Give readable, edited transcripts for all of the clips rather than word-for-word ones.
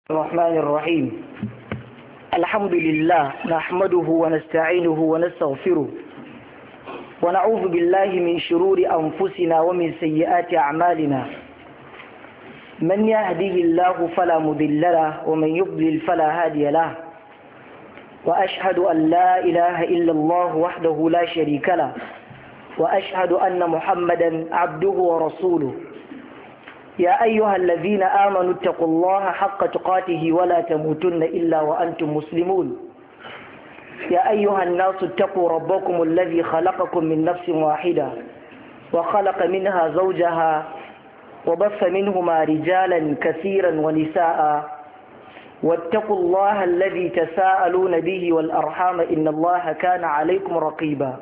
الرحمن الرحيم. الحمد لله نحمده ونستعينه ونستغفره ونعوذ بالله من شرور أنفسنا ومن سيئات أعمالنا. من يهده الله فلا مضل له ومن يضلل فلا هادي له، وأشهد أن لا إله إلا الله وحده لا شريك له، وأشهد أن محمدا عبده ورسوله. يا أيها الذين آمنوا اتقوا الله حق تقاته ولا تموتن إلا وأنتم مسلمون. يا أيها الناس اتقوا ربكم الذي خلقكم من نفس واحدة وخلق منها زوجها وبث منهما رجالا كثيرا ونساء، واتقوا الله الذي تساءلون به والأرحام إن الله كان عليكم رقيبا.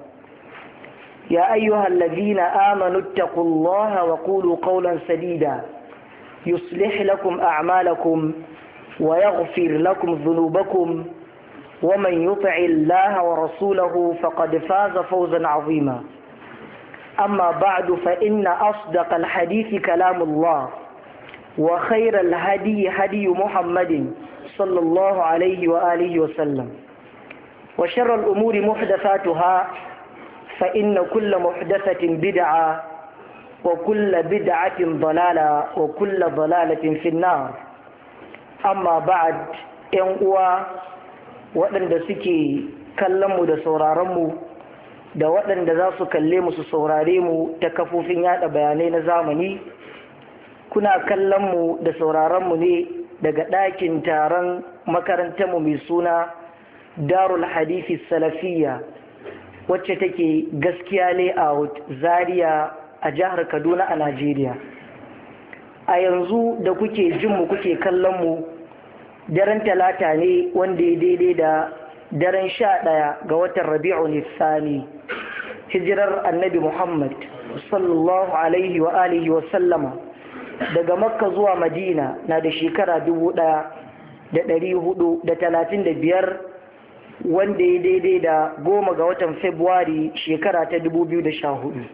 يا أيها الذين آمنوا اتقوا الله وقولوا قولا سديدا يصلح لكم أعمالكم ويغفر لكم ذنوبكم، ومن يطع الله ورسوله فقد فاز فوزا عظيما. أما بعد، فإن أصدق الحديث كلام الله، وخير الهدي هدي محمد صلى الله عليه وآله وسلم، وشر الأمور محدثاتها، فإن كل محدثة بدعة وكل بدعة ضلالة وكل ضلالة في النار. أما بعد، ‘yan uwa waɗanda suke kallonmu da sauraronmu da waɗanda za su kalle mu su saurare mu ta kafofin yada bayanai na zamani, kuna kallonmu da sauraronmu ne daga ɗakin taron makarantarmu mai suna Darul Hadithi Salafiyya, wacce take Gaskiya Layout Zaria a jihar Kaduna a Najeriya. A yanzu da kuke jinmu kuke kallonmu, daren talata ne wanda ya daidai da daren 11 ga watan Rabi'un Thani, hijirar Annabi Muhammad sallallahu alaihi wa alihi wa sallama daga Makka zuwa Madina na da shekara 1435, wanda ya daidai da 10 ga watan Fabrairu shekara ta 2014.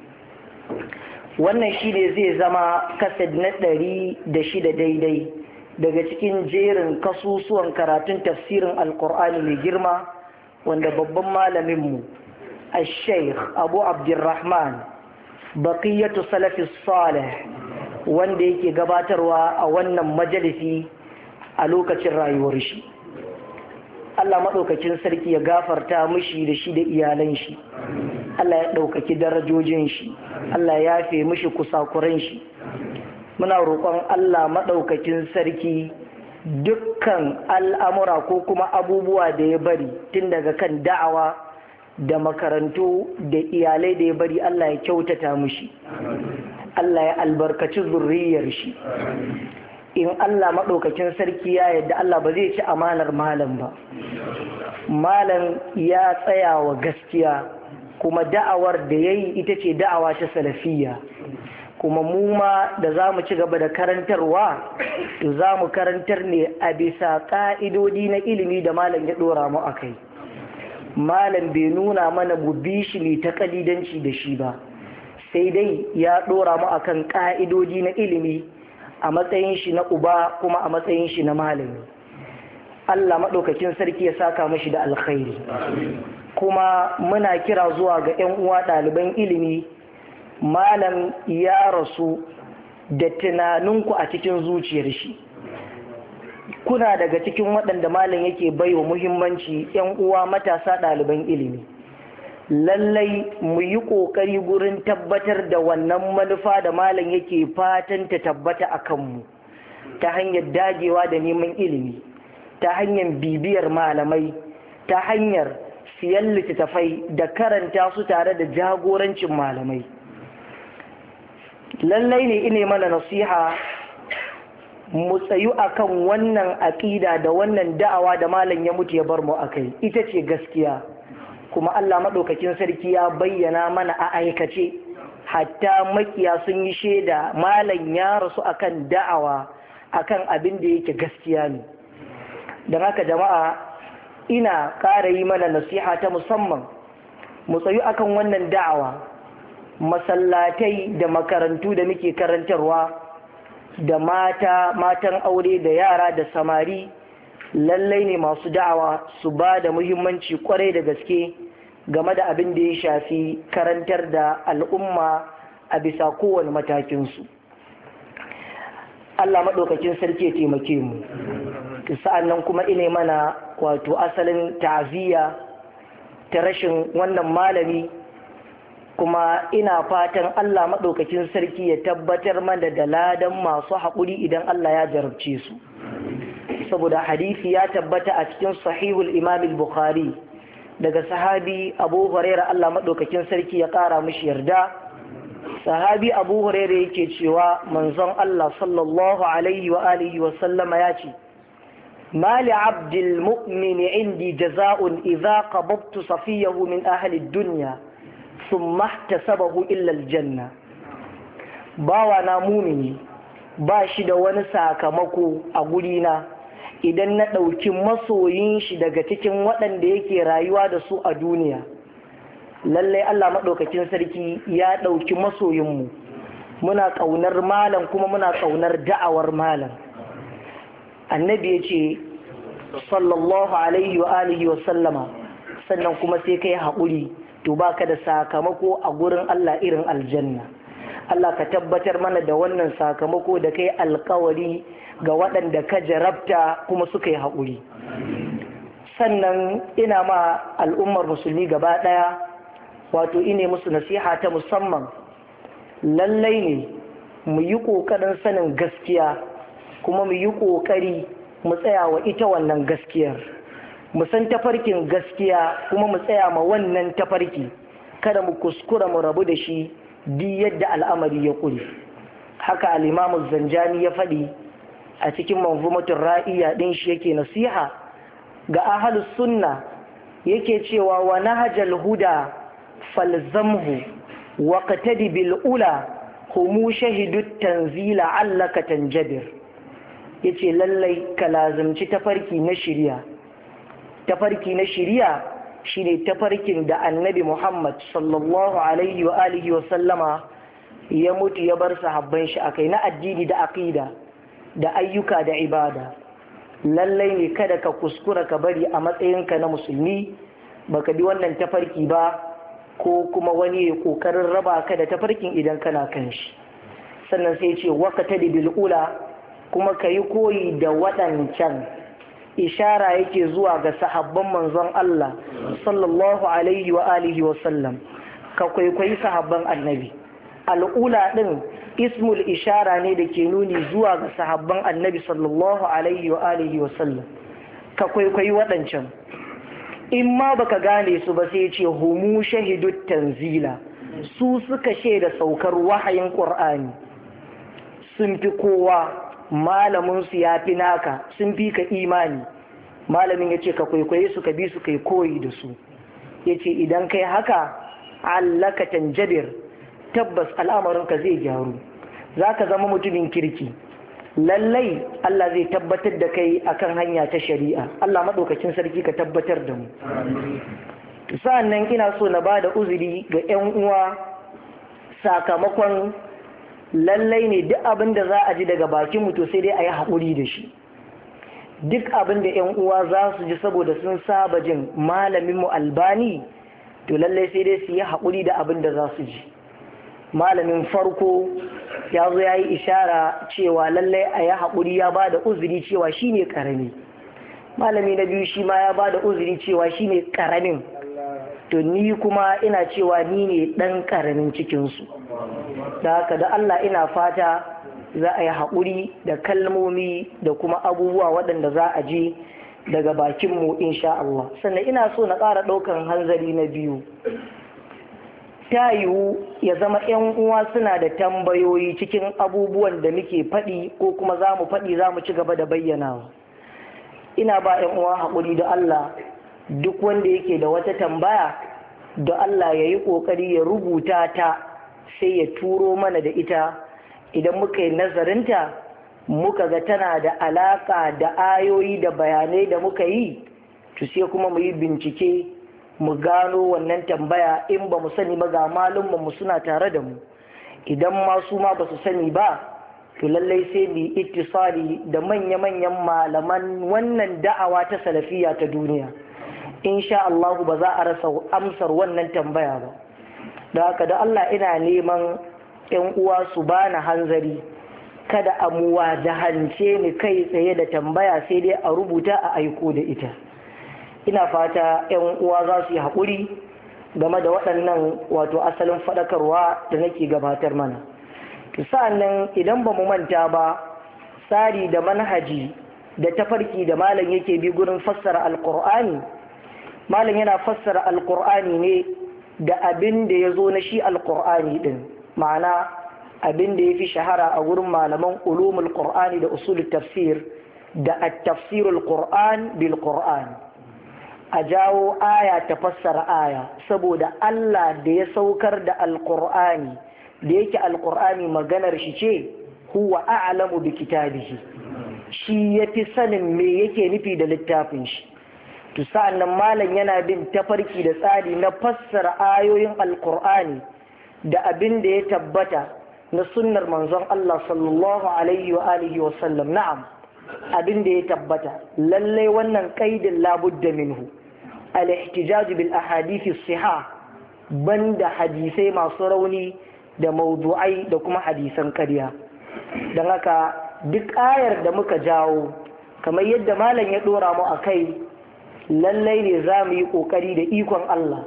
Wannan shi ne zai zama kasad na 106 daidai daga cikin jerin kasusuwan karatun tafsirin Alƙur'ani mai girma wanda babban malaminmu Al-Sheikh Abu Abdurrahman Baqiyatu Salafis Salih wanda yake gabatarwa a wannan majalisi a lokacin rayuwar shi. Allah maɗaukacin sarki ya gafarta mishi da shi da iyalan shi. Allah ya ɗaukaki darajojin shi. Allah ya yafe mishi kusakuran shi. Muna roƙon Allah maɗaukacin sarki dukkan al'amura ko kuma abubuwa da ya bari tun daga kan da'awa da makarantu da iyalai da ya bari, Allah ya kyautata mishi. Allah ya albarkaci zurriyar shi. In Allah maɗaukacin sarki ya yadda, Allah ba zai ci amanar malam ba. Malam ya tsaya wa gaskiya, kuma da'awar da ya yi ita ce da'awa ta salafiyya. Kuma mu ma da za mu ci gaba da karantarwa, to za mu karantar ne a bisa ƙa'idodi na ilimi da malam ya ɗora mu a kai. Malam bai nuna mana mu bi shi ne ta ƙalidanci da shi ba, sai dai ya ɗora mu a kan ƙa'idodi na ilimi a matsayin shi na uba kuma a matsayin shi na malami. Allah maɗaukakin sarki ya saka mashi da alkhairi. Kuma muna kira zuwa ga 'yan uwa ɗaliban ilimi, malam ya rasu da tunaninku a cikin zuciyar shi. Kuna daga cikin waɗanda malam yake baiwa muhimmanci, 'yan uwa matasa ɗaliban ilimi. Lallai mu yi ƙoƙari gurin tabbatar da wannan manufa da malam yake fatan ta tabbata a kanmu, ta hanyar dagewa da neman ilimi, ta hanyar bibiyar malamai, ta hanyar siyan littattafai da karanta su tare da jagorancin malamai. Lallai ne ine mana nasiha mu tsayu akan wannan aƙida da wannan da'awa da malam ya mutu ya bar mu akai, ita ce gaskiya. Kuma Allah maɗaukakin sarki ya bayyana mana a aikace, hatta makiya sun yi shaida malam ya rasu akan da'awa, akan abin da yake gaskiya ne. Don haka jama'a, ina ƙara yi mana nasiha ta musamman, mu tsayu akan wannan da'awa. Masallatai da makarantu da muke karantarwa da matan aure da yara da samari lallai ne masu da'awa su ba da muhimmanci kwarai da gaske game da abin da ya shafi karantar da al'umma a bisa kowane matakinsu. Allah maɗaukakin sarki ya taimake mu. Sa'an nan kuma ine mana wato asalin ta'aziyya ta rashin wannan malami, kuma ina fatan Allah maɗaukakin sarki ya tabbatar mana da ladan masu haƙuri idan Allah ya jarabce su. Saboda hadisi ya tabbata a cikin sahihul Imam al-Bukhari daga sahabi Abu Hurairah, Allah maɗaukakin sarki ya ƙara mishi yarda. Sahabi Abu Hurairah yake cewa manzon Allah sallallahu alaihi wa alihi wa sallama ya ce, ما لعبد المؤمن عندي جزاء إذا قبضت صفيه من أهل الدنيا ثم احتسبه إلا الجنة. باوانا مؤمني bashi da wani sakamako a gurina idan na ɗauki masoyin shi daga cikin waɗanda yake rayuwa da su a duniya. Lallai Allah maɗaukakin sarki ya ɗauki masoyinmu, muna ƙaunar malam kuma muna ƙaunar da'awar malam. Annabi ya ce sallallahu alaihi wa alihi wa sallama, sannan kuma sai kai haƙuri to baka da sakamako a gurin Allah irin aljanna. Allah ka tabbatar mana da wannan sakamako da kai alƙawari ga waɗanda ka jarabta kuma suka yi haƙuri. Sannan ina ma al'ummar musulmi gaba ɗaya wato ine musu nasiha ta musamman. Lallai ne mu yi ƙoƙarin sanin gaskiya kuma mu yi ƙoƙari mu tsaya wa ita wannan gaskiyar, mu san tafarkin gaskiya kuma mu tsaya ma wannan tafarki, kada mu kuskura mu rabu da shi duk yadda al'amari ya ƙure. Haka al-Imam Zanjani ya faɗi a cikin manzumatul ra'iya ɗin shi yake nasiha ga ahlus sunna, yake cewa wa nahjal huda falzamhu waqtadi bil ula humu shahidu tanzila allaka tanjabir. Yace lallai ka lazimci tafarki na shiriya. Tafarki na shiriya shine tafarkin da Annabi Muhammad sallallahu alaihi wa alihi wa sallama ya mutu ya bar sahabban shi akai na addini da aqida da ayyuka da ibada. Lallai ne kada ka kuskura ka bari a matsayinka na musulmi baka bi wannan tafarki ba, ko kuma wani ya kokarin raba ka da tafarkin idan kana kan shi. Sannan sai ce waqtadi bil ula, kuma ka yi koyi da waɗancan. Ishara yake zuwa ga sahabban manzon Allah sallallahu alaihi wa alihi wa sallam, ka kwaikwayi sahabban annabi. Al'ula ɗin ismul ishara ne da ke nuni zuwa ga sahabban annabi sallallahu alaihi wa alihi wa sallam, ka kwaikwayi waɗancan. In ma baka gane su ba sai ce humu shahidut tanzila, su suka shaida saukar wahayin Qur'ani, sun fi kowa, malaminsu ya fi naka, sun fi ka imani. Malamin ya ce ka kwaikwaye su, ka bi su, kai koyi da su. Ya ce idan kai haka allaka tanjabir, tabbas al'amarinka zai gyaru, za ka zama mutumin kirki. Lallai Allah zai tabbatar da kai akan hanya ta shari'a. Allah maɗaukacin sarki ka tabbatar da mu. Sa'an nan ina so na ba da uzuri ga 'yan uwa sakamakon lallai ne duk abin da za a ji daga bakin mu to sai dai a yi haƙuri da shi. Duk abin da 'yan uwa za su ji saboda sun saba jin malaminmu Albani, to lallai sai dai su yi haƙuri da abin da za su ji. Malamin farko ya zo ya yi ishara cewa lallai a yi haƙuri, ya ba da uzuri cewa shi ne ƙarami. Malami na biyu shi ma ya ba da uzuri cewa shi ne ƙaramin. To ni kuma ina cewa ni ne ɗan ƙaramin cikinsu. Da haka da Allah ina fata za a yi haƙuri da kalmomi da kuma abubuwa waɗanda za a ji daga bakinmu insha Allah. Sannan ina so na ƙara ɗaukan hanzari na biyu. Ta yiwu ya zama 'yan uwa suna da tambayoyi cikin abubuwan da muke faɗi ko kuma za mu faɗi, za mu ci gaba da bayyanawa. Ina ba 'yan uwa haƙuri da Allah, duk wanda yake da wata tambaya da Allah ya yi ƙoƙari ya rubuta ta sai ya turo mana da ita. Idan muka yi nazarinta muka ga tana da alaƙa da ayoyi da bayanai da muka yi, to sai kuma mu yi bincike mu gano wannan tambaya. In ba mu sani ba ga malumman mu suna tare da mu, idan ma su ma ba su sani ba to lallai sai mu ittisali da manya-manyan malaman wannan da'awa ta salafiya ta duniya. Insha Allah ba za a rasa amsar wannan tambaya ba. Da haka da Allah ina neman 'yan uwa su bani hanzari, kada a muwajahance ni kai tsaye da tambaya, sai dai a rubuta a aiko da ita. Ina fata 'yan uwa za su yi haƙuri game da waɗannan wato asalin faɗakarwa da nake gabatar mana. Sa'annan idan ba mu manta ba, tsari da manhaji da tafarki da malam yake bi gurin fassara alƙur'ani, malam yana fassara alƙur'ani ne da abin da ya zo na shi alƙur'ani ɗin, ma'ana abin da ya fi shahara a gurin malaman ulumul qur'ani da usulul tafsir da at-tafsirul qur'an bil qur'an. A jawo aya ta fassara aya, saboda Allah da ya saukar da alqur'ani, da yake alqur'ani maganar shi ce, huwa a'lamu bi kitabihi, shi yafi sanin me yake nufi da littafin shi. To sa'annan malam yana bin tafarki da tsari na fassara ayoyin alqur'ani da abin da ya tabbata na sunnar manzon Allah sallallahu alaihi wa alihi wa sallam. Na'am, abin da ya tabbata lalle wannan qaidin labudda minhu al-ihtijaj bil ahadith as-sihah, banda hadisai masu rauni da mawdu'ai da kuma hadisan ƙarya. Dan haka duk ayar da muka jawo kamar yadda malam ya dora mu akai, lalle ne za mu yi kokari da ikon Allah,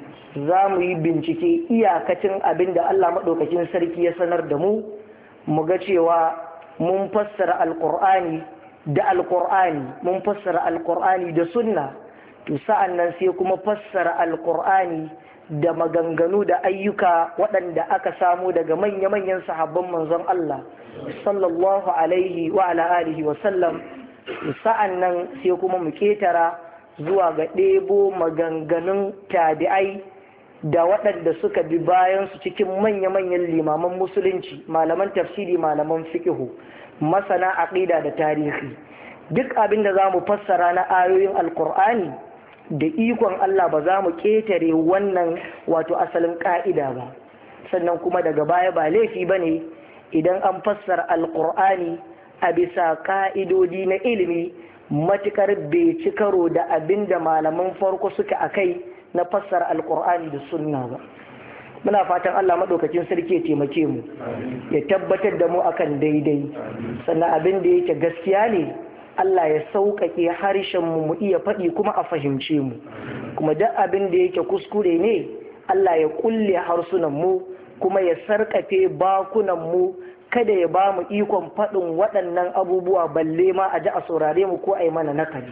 za mu yi bincike iyakacin abin da Allah maɗaukakin sarki ya sanar da mu, mu ga cewa mun fassara alƙur'ani da alƙur'ani, mun fassara alƙur'ani da sunna. To sa'an nan sai kuma fassara alƙur'ani da maganganu da ayyuka waɗanda aka samu daga manya-manyan sahabban manzon Allah sallallahu alaihi wa ala alihi wa sallam. Sa'an nan sai kuma mu ketara zuwa ga ɗebo maganganun tabi'ai da waɗanda suka bi bayan su cikin manya-manyan limaman musulunci, malaman tafsiri, malaman fiqhu, masana aqida da tarihi. Duk abin da za mu fassara na ayoyin alkur'ani da ikon Allah ba za mu ƙetare wannan wato asalin ƙa'ida ba. Sannan kuma daga baya ba laifi ba ne idan an fassara alkur'ani a bisa ƙa'idodi na ilimi, matuƙar bai ci karo da abin da malaman farko suka akai na fassara alkur'ani da sunna ba. Muna fatan Allah maɗaukacin sarki ya taimake mu, ya tabbatar da mu akan daidai, sannan abin da yake gaskiya ne Allah ya sauƙaƙe harshen mu iya faɗi kuma a fahimce mu, kuma duk abin da yake kuskure ne Allah ya kulle harsunan mu kuma ya sarƙafe bakunan mu, kada ya ba mu ikon faɗin waɗannan abubuwa balle ma a ji a saurare mu ko a yi mana nakali.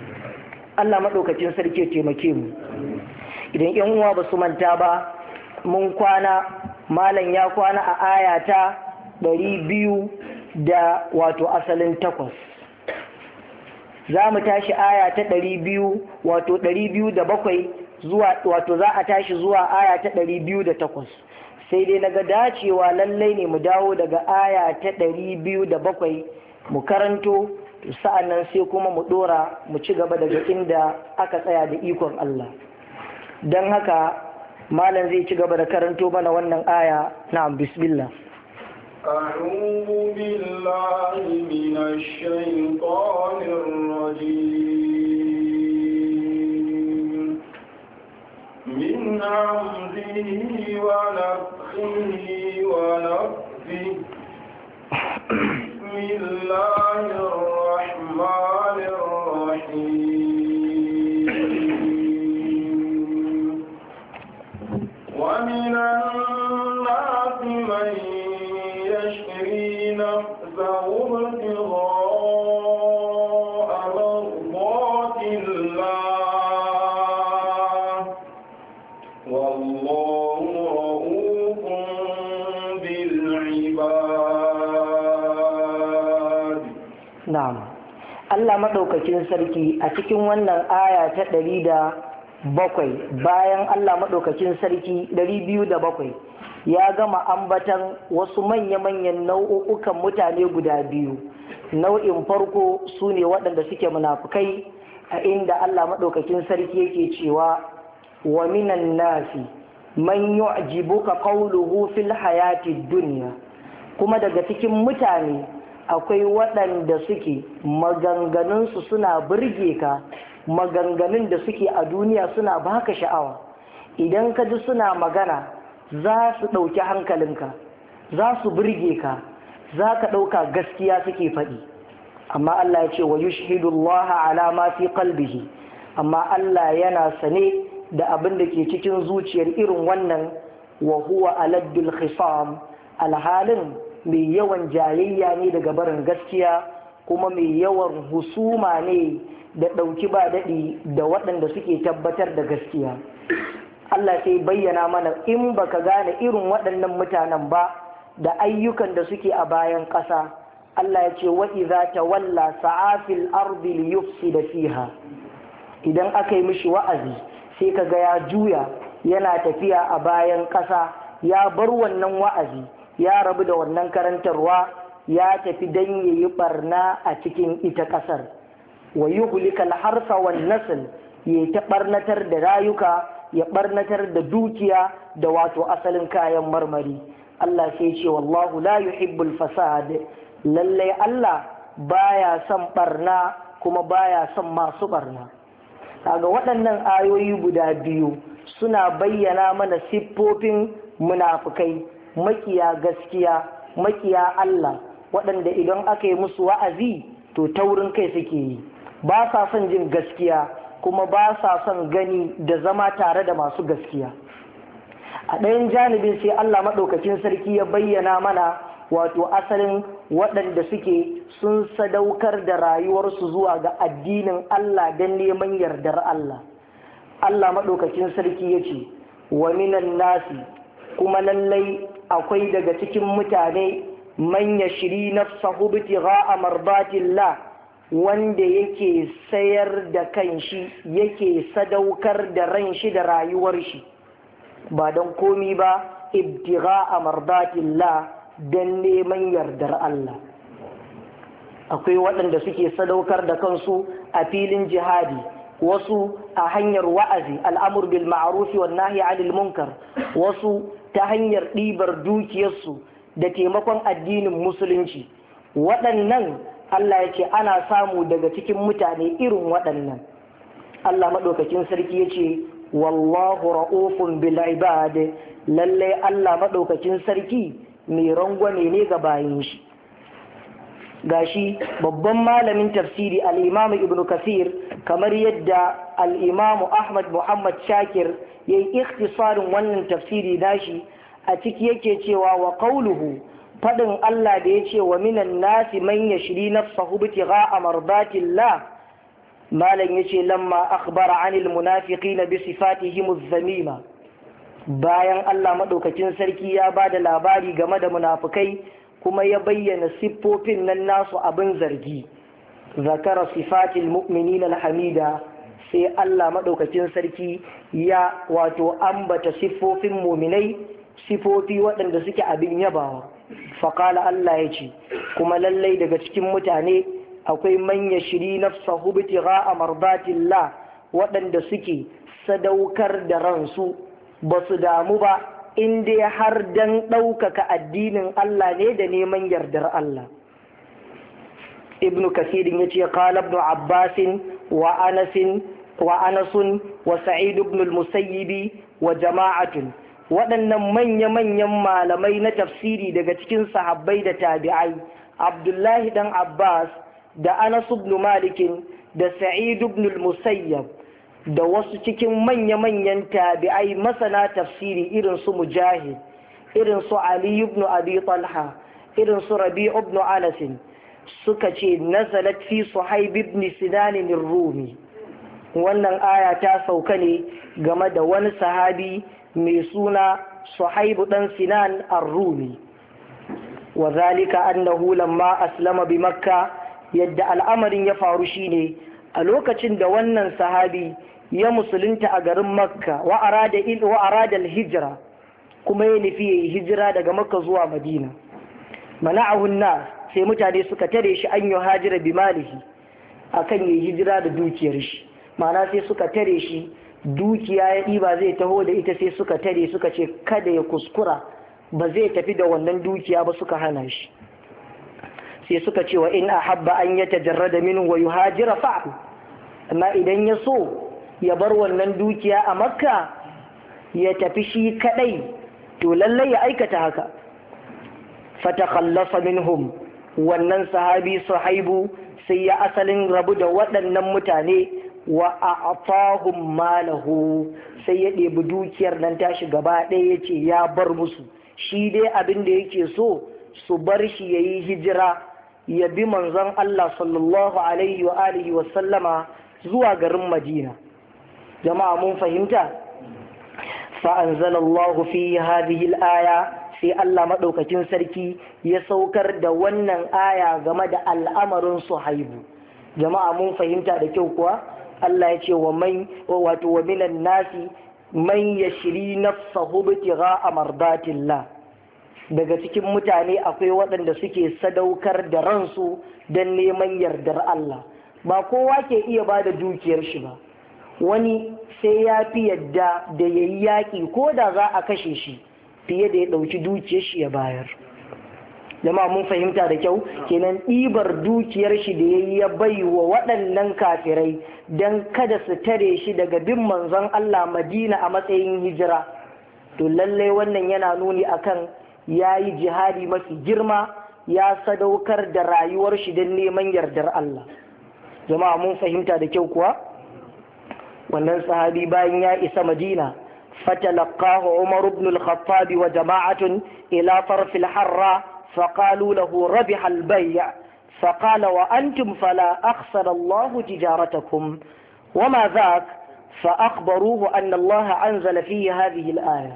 Allah maɗaukacin sarki ya taimake mu. Idan ‘yan uwa ba su manta ba, mun kwana, malam ya kwana a ayata 200 da wato asalin 8. Za mu tashi aya ta 200 wato 207 zuwa wato za a tashi zuwa aya ta 208. Sai dai naga dacewa lallai ne mu dawo daga aya ta 207 mu karanto, sa'an nan sai kuma mu dora mu ci gaba daga inda aka tsaya da ikon Allah. Don haka malam zai ci gaba da karanto mana wannan aya. Na'am, bismillah. أعوذ بالله من الشيطان الرجيم من همزه ونفخه ونفثه بسم الله الرحمن الرحيم ومن الناس من يشري نفسه ابتغاء مرضات الله والله رؤوف بالعباد. نعم. Allah maɗaukakin sarki a cikin wannan aya ta 107 bayan Allah maɗaukakin sarki 207 ya gama ambatan wasu manya-manyan nau'ukan mutane guda biyu. Nau'in farko su ne waɗanda suke munafukai, a inda Allah maɗaukakin sarki yake cewa wa minan nasi man yu'jibuka qawluhu fil hayati dunya, kuma daga cikin mutane akwai waɗanda suke maganganunsu suna burge ka, maganganun da suke a duniya suna baka sha'awa. Idan ka ji suna magana za su ɗauki hankalinka, za su burge ka, za ka ɗauka gaskiya suke faɗi. Amma Allah ya ce wa yushhidullaha ala ma fi qalbihi, amma Allah yana sane da abin da ke cikin zuciyar irin wannan, wa huwa aladdul khisam, alhalin mai yawan jayayya ne daga barin gaskiya, kuma mai yawan husuma ne da ɗauki ba daɗi da waɗanda suke tabbatar da gaskiya. Allah sai bayyana mana in baka gane irin waɗannan mutanen ba da ayyukan da suke a bayan ƙasa, Allah ya ce wa idza tawalla sa'afil ardi liyufsida fiha. Idan aka yi mishi wa'azi sai kaga ya juya yana tafiya a bayan ƙasa, ya bar wannan wa'azi, ya rabu da wannan karantarwa, ya tafi dan yayi barna a cikin ita ƙasar. Wa yuhlikal harsa wan nasl, ya ta barnatar da rayuka, ya barnatar da dukiya da wato asalin kayan marmari. Allah sai ce wallahu la yuhibbul fasad, lallai Allah baya son barna kuma baya son masu barna. Kaga waɗannan ayoyi guda biyu suna bayyana mana siffofin munafukai, makiya gaskiya, makiya Allah, waɗanda idan aka yi musu wa'azi to taurin kai suke yi, ba sa son jin gaskiya kuma ba sa son gani da zama tare da masu gaskiya. A ɗayan janibin sai Allah maɗaukacin sarki ya bayyana mana wato asalin waɗanda suke sun sadaukar da rayuwarsu zuwa ga addinin Allah don neman yardar Allah. Allah maɗaukacin sarki ya ce wa minan nasi, kuma lallai akwai daga cikin mutane man yashri nafsahu ibtigha'a mardatillah, wanda yake sayar da kanshi, yake sadaukar da ran shi da rayuwar shi ba don komi ba, ibtigha'a mardatillah, don neman yardar Allah. Akwai waɗanda suke sadaukar da kansu a filin jihadi, wasu a hanyar wa'azi, al'amur bil ma'arufi wa nahi 'anil munkar, wasu ta hanyar ɗibar dukiyarsu da taimakon addinin musulunci. Waɗannan Allah ya ce ana samu daga cikin mutane irin waɗannan. Allah maɗaukakin sarki ya ce wallahu ra'ufun bil ibad, lallai Allah maɗaukakin sarki mai rangwame ne ga bayin shi. Gashi babban malamin tafsiri al-Imam Ibn Kathir, kamar yadda al-Imam Ahmad Muhammad Shakir yayi ikhtisarin wannan tafsiri nashi, a ciki yake cewa wa qawluhu, fadin Allah da yace wa minan nasi man yashri nafsahu ibtigha'a mardatillah, malan yace lamma akhbara 'anil munafiqina bi sifatihim adh-dhamima, bayan Allah maɗaukacin sarki ya ba da labari game da munafukai kuma ya bayyana siffofin nan nasu abin zargi, zakara sifatil mu'minina alhamida, sai Allah maɗaukacin sarki ya wato ambata siffofin muminai, siffofi waɗanda suke abin yabawa. Faƙala Allah ya ce kuma lallai daga cikin mutane akwai man yashri nafsahu ibtigha'a mardatillah, waɗanda suke sadaukar da ransu, ba su damu ba in dai har dan ɗaukaka addinin Allah ne da neman yardar Allah. Ibn Kasirin ya ce qala ibn Abbas wa Anas wa Sa'id ibn al-Musayyib wa jama'atun, waɗannan manya-manyan malamai na tafsiri daga cikin sahabbai da tabi'ai, Abdullahi dan Abbas da Anas ibn Malik da Sa'id ibn al-Musayyib da wasu cikin manya-manyan tabi'ai masana tafsiri irin su Mujahid, irin su Ali ibn Abi Talha, irin su Rabi' ibn Anas, suka ce nazalat fi Suhaib ibn Sinan ar-Rumi. Wannan aya ta sauka ne game da wani sahabi mai suna Suhaib dan Sinan ar-Rumi. Wa zalika annahu lamma aslama bi Makka, yadda al'amarin ya faru shine a lokacin da wannan sahabi ya musulunta a garin Makka, wa arada al-hijra, kuma ya nufi yayi hijira daga Makka zuwa Madina. Mana'ahu an-nas, sai mutane suka tare shi an yuhajira bi malihi, akan yayi hijira da dukiyar shi. Ma'ana sai suka tare shi, dukiya ya ɗiba zai taho da ita, sai suka tare suka ce kada ya kuskura ba zai tafi da wannan dukiya ba suka hana shi. Sai suka ce wa in ahabba an yatajarrada minhu wa yuhajira fa'al, amma idan ya so ya bar wannan dukiya a Makka ya tafi shi kadai to lallai ya aikata haka. Fatakhallasa minhum, wannan sahabi Suhaibu sai ya asalin rabu da waɗannan mutane wa a'tahum malahu, sai ya ɗebi dukiyar nan tashi gaba ɗaya yace ya bar musu, shi dai abin da yake so su bar shi yayi hijira ya bi manzon Allah sallallahu alaihi wa alihi wa sallama zuwa garin Madina. Jama'a mun fahimta? Fa anzalallahu fi hadhihi al-aya, sai Allah madaukakin sarki ya saukar da wannan aya game da al'amarin Suhaibu. Jama'a mun fahimta da kyau kuwa? Allah ya ce wa minan nasi man yashri nafsahu ibtigha'a mardatillah. Daga cikin mutane akwai waɗanda suke sadaukar da ransu don neman yardar Allah. Ba kowa ke iya ba da dukiyar shi ba, wani sai ya fi yadda da ya yi yaƙi ko da za a kashe shi fiye da ya ɗauki dukiyar shi ya bayar. Jama'a mun fahimta da kyau, kenan ɗibar dukiyar shi da ya yi ya bai wa waɗannan kafirai don kada su tare shi daga bin manzon Allah Madina a matsayin hijira, to lallai wannan yana nuni akan ya yi jihadi mafi girma, ya sadaukar da rayuwar shi don neman yardar Allah. Jama'a mun fahimta da kyau kuwa? Wannan sahabi bayan ya isa Madina, fatalaqahu Umar ibn al-Khattab wa jama'atun ila tarf al-harra faqalu lahu rabiha al-bay' faqala wa antum fala akhsara Allah tijaratakum wama dhak فأخبروه أن الله أنزل فيه هذه الآية.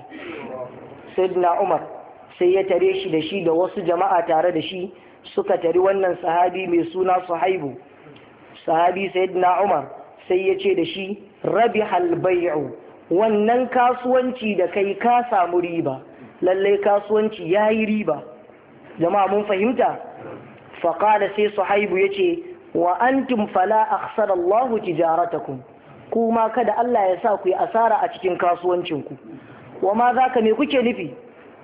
سيدنا عمر sai ya tare shi da shi da wasu jama'a tare da shi suka tari wannan sahabi mai suna Suhaibu. Sahabi sayyidina Umar sai ya ce da shi rabihal bai'u, wannan kasuwanci da kai ka samu riba, lallai kasuwanci yayi riba. Jama'a mun fahimta? Faqala sai Suhaibu yace wa antum fala akhsara Allah tijaratakum, kuma kada Allah ya sa ku yi asara a cikin kasuwancinku. Wa ma zaka me kuke nufi?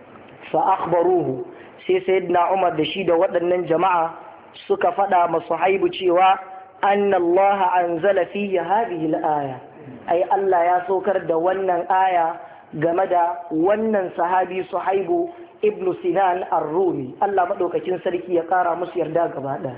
فأخبروه sai sayyidina Umar da shi da waɗannan jama'a suka faɗa ma Suhaibu cewa anna Allah anzala fihi hadhihi al-aya, ai Allah ya saukar da wannan aya game da wannan sahabi Suhaibu ibn Sinan ar-Rumi. Allah madaukakin sarki ya kara musu yarda gaba ɗaya.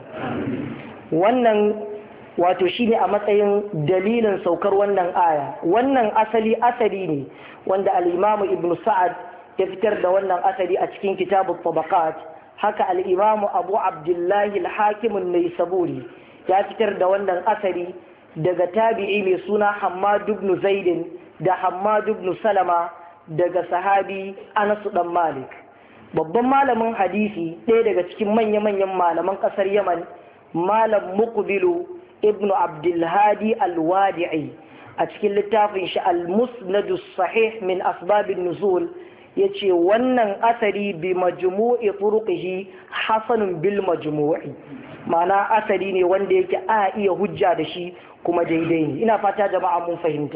Wannan wato shine a matsayin dalilin saukar wannan aya. Wannan asali ne wanda al-Imam Ibn Sa'ad ya fitar da wannan asali a cikin kitabut tabaqat. Haka al-Imam Abu Abdullahi al-Hakim an-Naisaburi ya fitar da wannan asali daga tabi'i mai suna Hammad ibn Zaid da Hammad ibn Salama daga sahabi Anas dan Malik. Babban malamin hadisi ɗaya daga cikin manya-manyan malaman ƙasar Yaman, Malam Muqbilu ibn Abdul Hadi al-Wadi'i, a cikin littafin shi al-Musnad as-Sahih min asbab an-nuzul yace wannan asari bi majmu'i turuqihi hasanun bil majmu'i, ma'ana asari ne wanda yake a iya hujja da shi kuma daidai ne. Ina fata jama'a mun fahimta.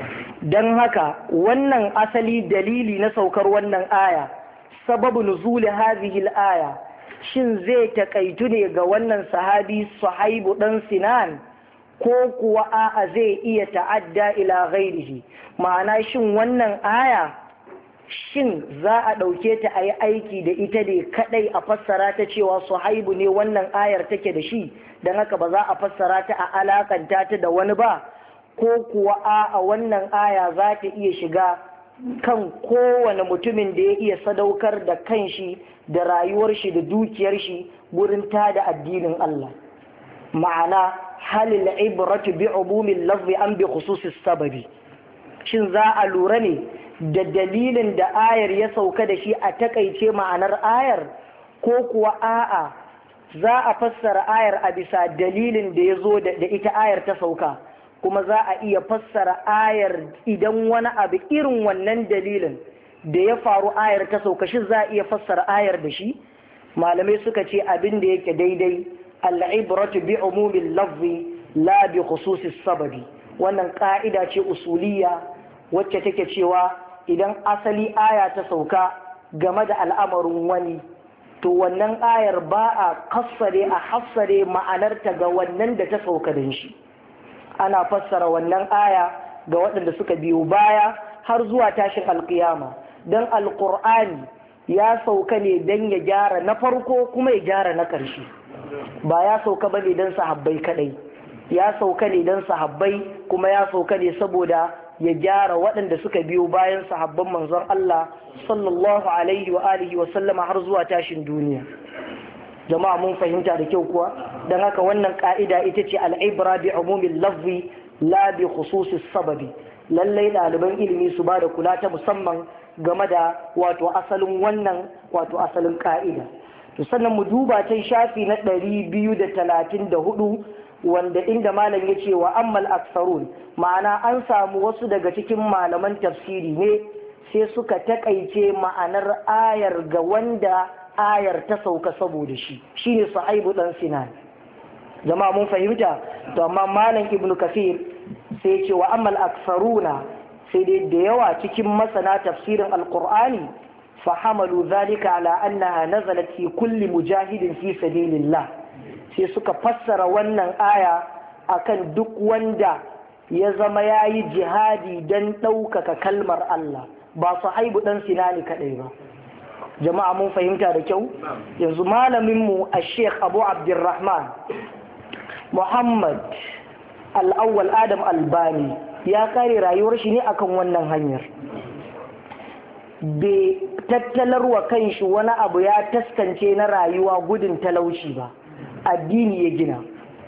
Dan haka wannan asali dalili na saukar wannan aya, sababu nuzuli hadhihi al-aya, shin zai takaitu ne ga wannan sahabi Suhaibu dan Sinan ko kuwa a'a zai iya ta'adda ila ghairihi? Ma'ana shin wannan aya shin za a ɗauke ta a yi aiki da ita ne kaɗai a fassara ta cewa Suhaibu ne wannan ayar take da shi, don haka ba za a fassara ta a alakanta ta da wani ba, ko kuwa a wannan aya za ta iya shiga kan kowane mutumin da ya iya sadaukar da kanshi da rayuwar shi da dukiyar shi gurin tada addinin Allah? Ma'ana halil ibratu bi umumin lafzi an bi khususis sababi, shin za a lura ne da dalilin da ayar ya sauka da shi a takaice ma'anar ayar, ko kuwa a'a za a fassara ayar a bisa dalilin da ya zo da ita ayar ta sauka, kuma za a iya fassara ayar idan wani abu irin wannan dalilin da ya faru ayar ta sauka shi za a iya fassara ayar da shi? Malamai suka ce abin da yake daidai, al'ibratu bi umumin lafzi la bi khususis sababi. Wannan ka'ida ce usuliya wacce take cewa idan asali aya ta sauka game da al'amarin wani, to wannan ayar ba a hassare ma'anarta ga wannan da ta sauka da shi. Ana fassara wannan aya ga waɗanda suka biyo baya har zuwa tashin alkiyama, don alƙur'ani ya sauka ne don ya gyara na farko kuma ya gyara na ƙarshe. Ba ya sauka ba ne don sahabbai kaɗai, ya sauka ne don sahabbai kuma ya sauka ne saboda ya gyara waɗanda suka biyo bayan sahabban manzon Allah sallallahu alaihi wa alihi wa sallama har zuwa tashin duniya. Jama'a mun fahimta da kyau kuwa? Don haka wannan ka'ida ita ce al'ibra bi umumin lafzi la bi khususis sababi. Lallai ɗaliban ilimi su ba da kula ta musamman game da wato asalin wannan wato asalin ka'ida. To sannan mu duba can shafi na 234 wanda inda malam ya ce wa ammal aksarun, ma'ana an samu wasu daga cikin malaman tafsiri ne sai suka takaice ma'anar ayar ga wanda ayar ta sauka saboda shi, shine Suhaibu dan Sinan. Jama'a mun fahimta? To amma malam Ibn Kathir sai ce wa ammal aksaruna, sai dai da yawa cikin masana tafsirin alqur'ani fahamalu zalika ala annaha nazalat fi kulli mujahidin fi sabilillah, sai suka fassara wannan aya akan duk wanda ya zama ya yi jihadi don ɗaukaka kalmar Allah, ba Suhaibu ɗan Sinani kaɗai ba. Jama'a mun fahimta da kyau? Yanzu malaminmu a Sheikh Abu Abdurrahman Muhammad Al-Awwal Adam Albani ya kare rayuwar shi ne akan wannan hanyar. Bai tattalarwa kanshi wani abu ya taskance na rayuwa gudun talauci ba. Addini ya gina,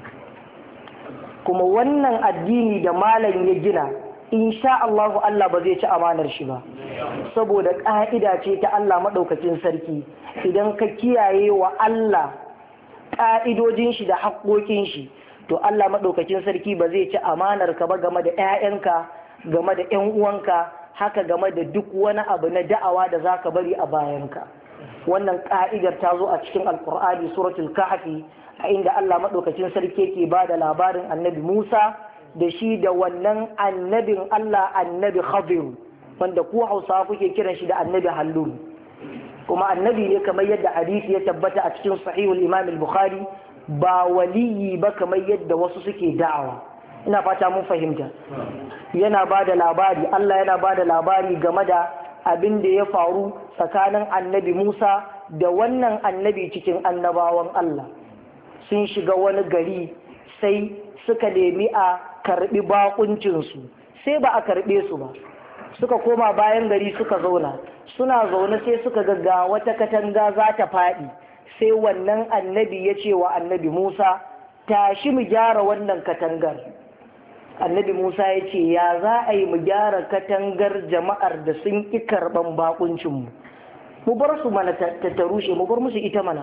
kuma wannan addini da malam ya gina insha Allah Allah ba zai ci amanar shi ba, saboda ƙa'ida ce ta Allah maɗaukacin sarki. Idan ka kiyaye wa Allah ƙa'idojin shi da haƙoƙin shi, to Allah maɗaukacin sarki ba zai ci amanar ka ba game da 'ya'yanka, game da 'yan uwanka, haka game da duk wani abu na da'awa da za ka bari a bayanka. Wannan ƙa'idar ta zo a cikin Alƙur'ani suratul Kahfi, a inda Allah maɗaukacin sarki ke ba da labarin annabi Musa da shi da wannan annabin Allah annabi Khadir, wanda ku Hausawa kuke kiran shi da annabi Halluru. Kuma annabi ne kamar yadda hadisi ya tabbata a cikin sahihul Imam al-Bukhari, ba waliyi ba kamar yadda wasu suke da'awa. Ina fata mun fahimta. Yana ba da labari, Allah yana ba da labari game da abin da ya faru tsakanin annabi Musa da wannan annabi cikin annabawan Allah. Sun shiga wani gari sai suka nemi a karbi bakuncinsu, sai ba a karbe su ba, suka koma bayan gari suka zauna. Suna zaune sai suka ga wata katanga za ta faɗi, sai wannan annabi ya ce wa annabi Musa, tashi mu gyara wannan katangar. Annabi Musa ya ce, ya za a yi mu gyara katangar jama'ar da sun ƙi karɓan bakuncinmu? Mu bar su mana ta rushe, mu bar musu ita mana.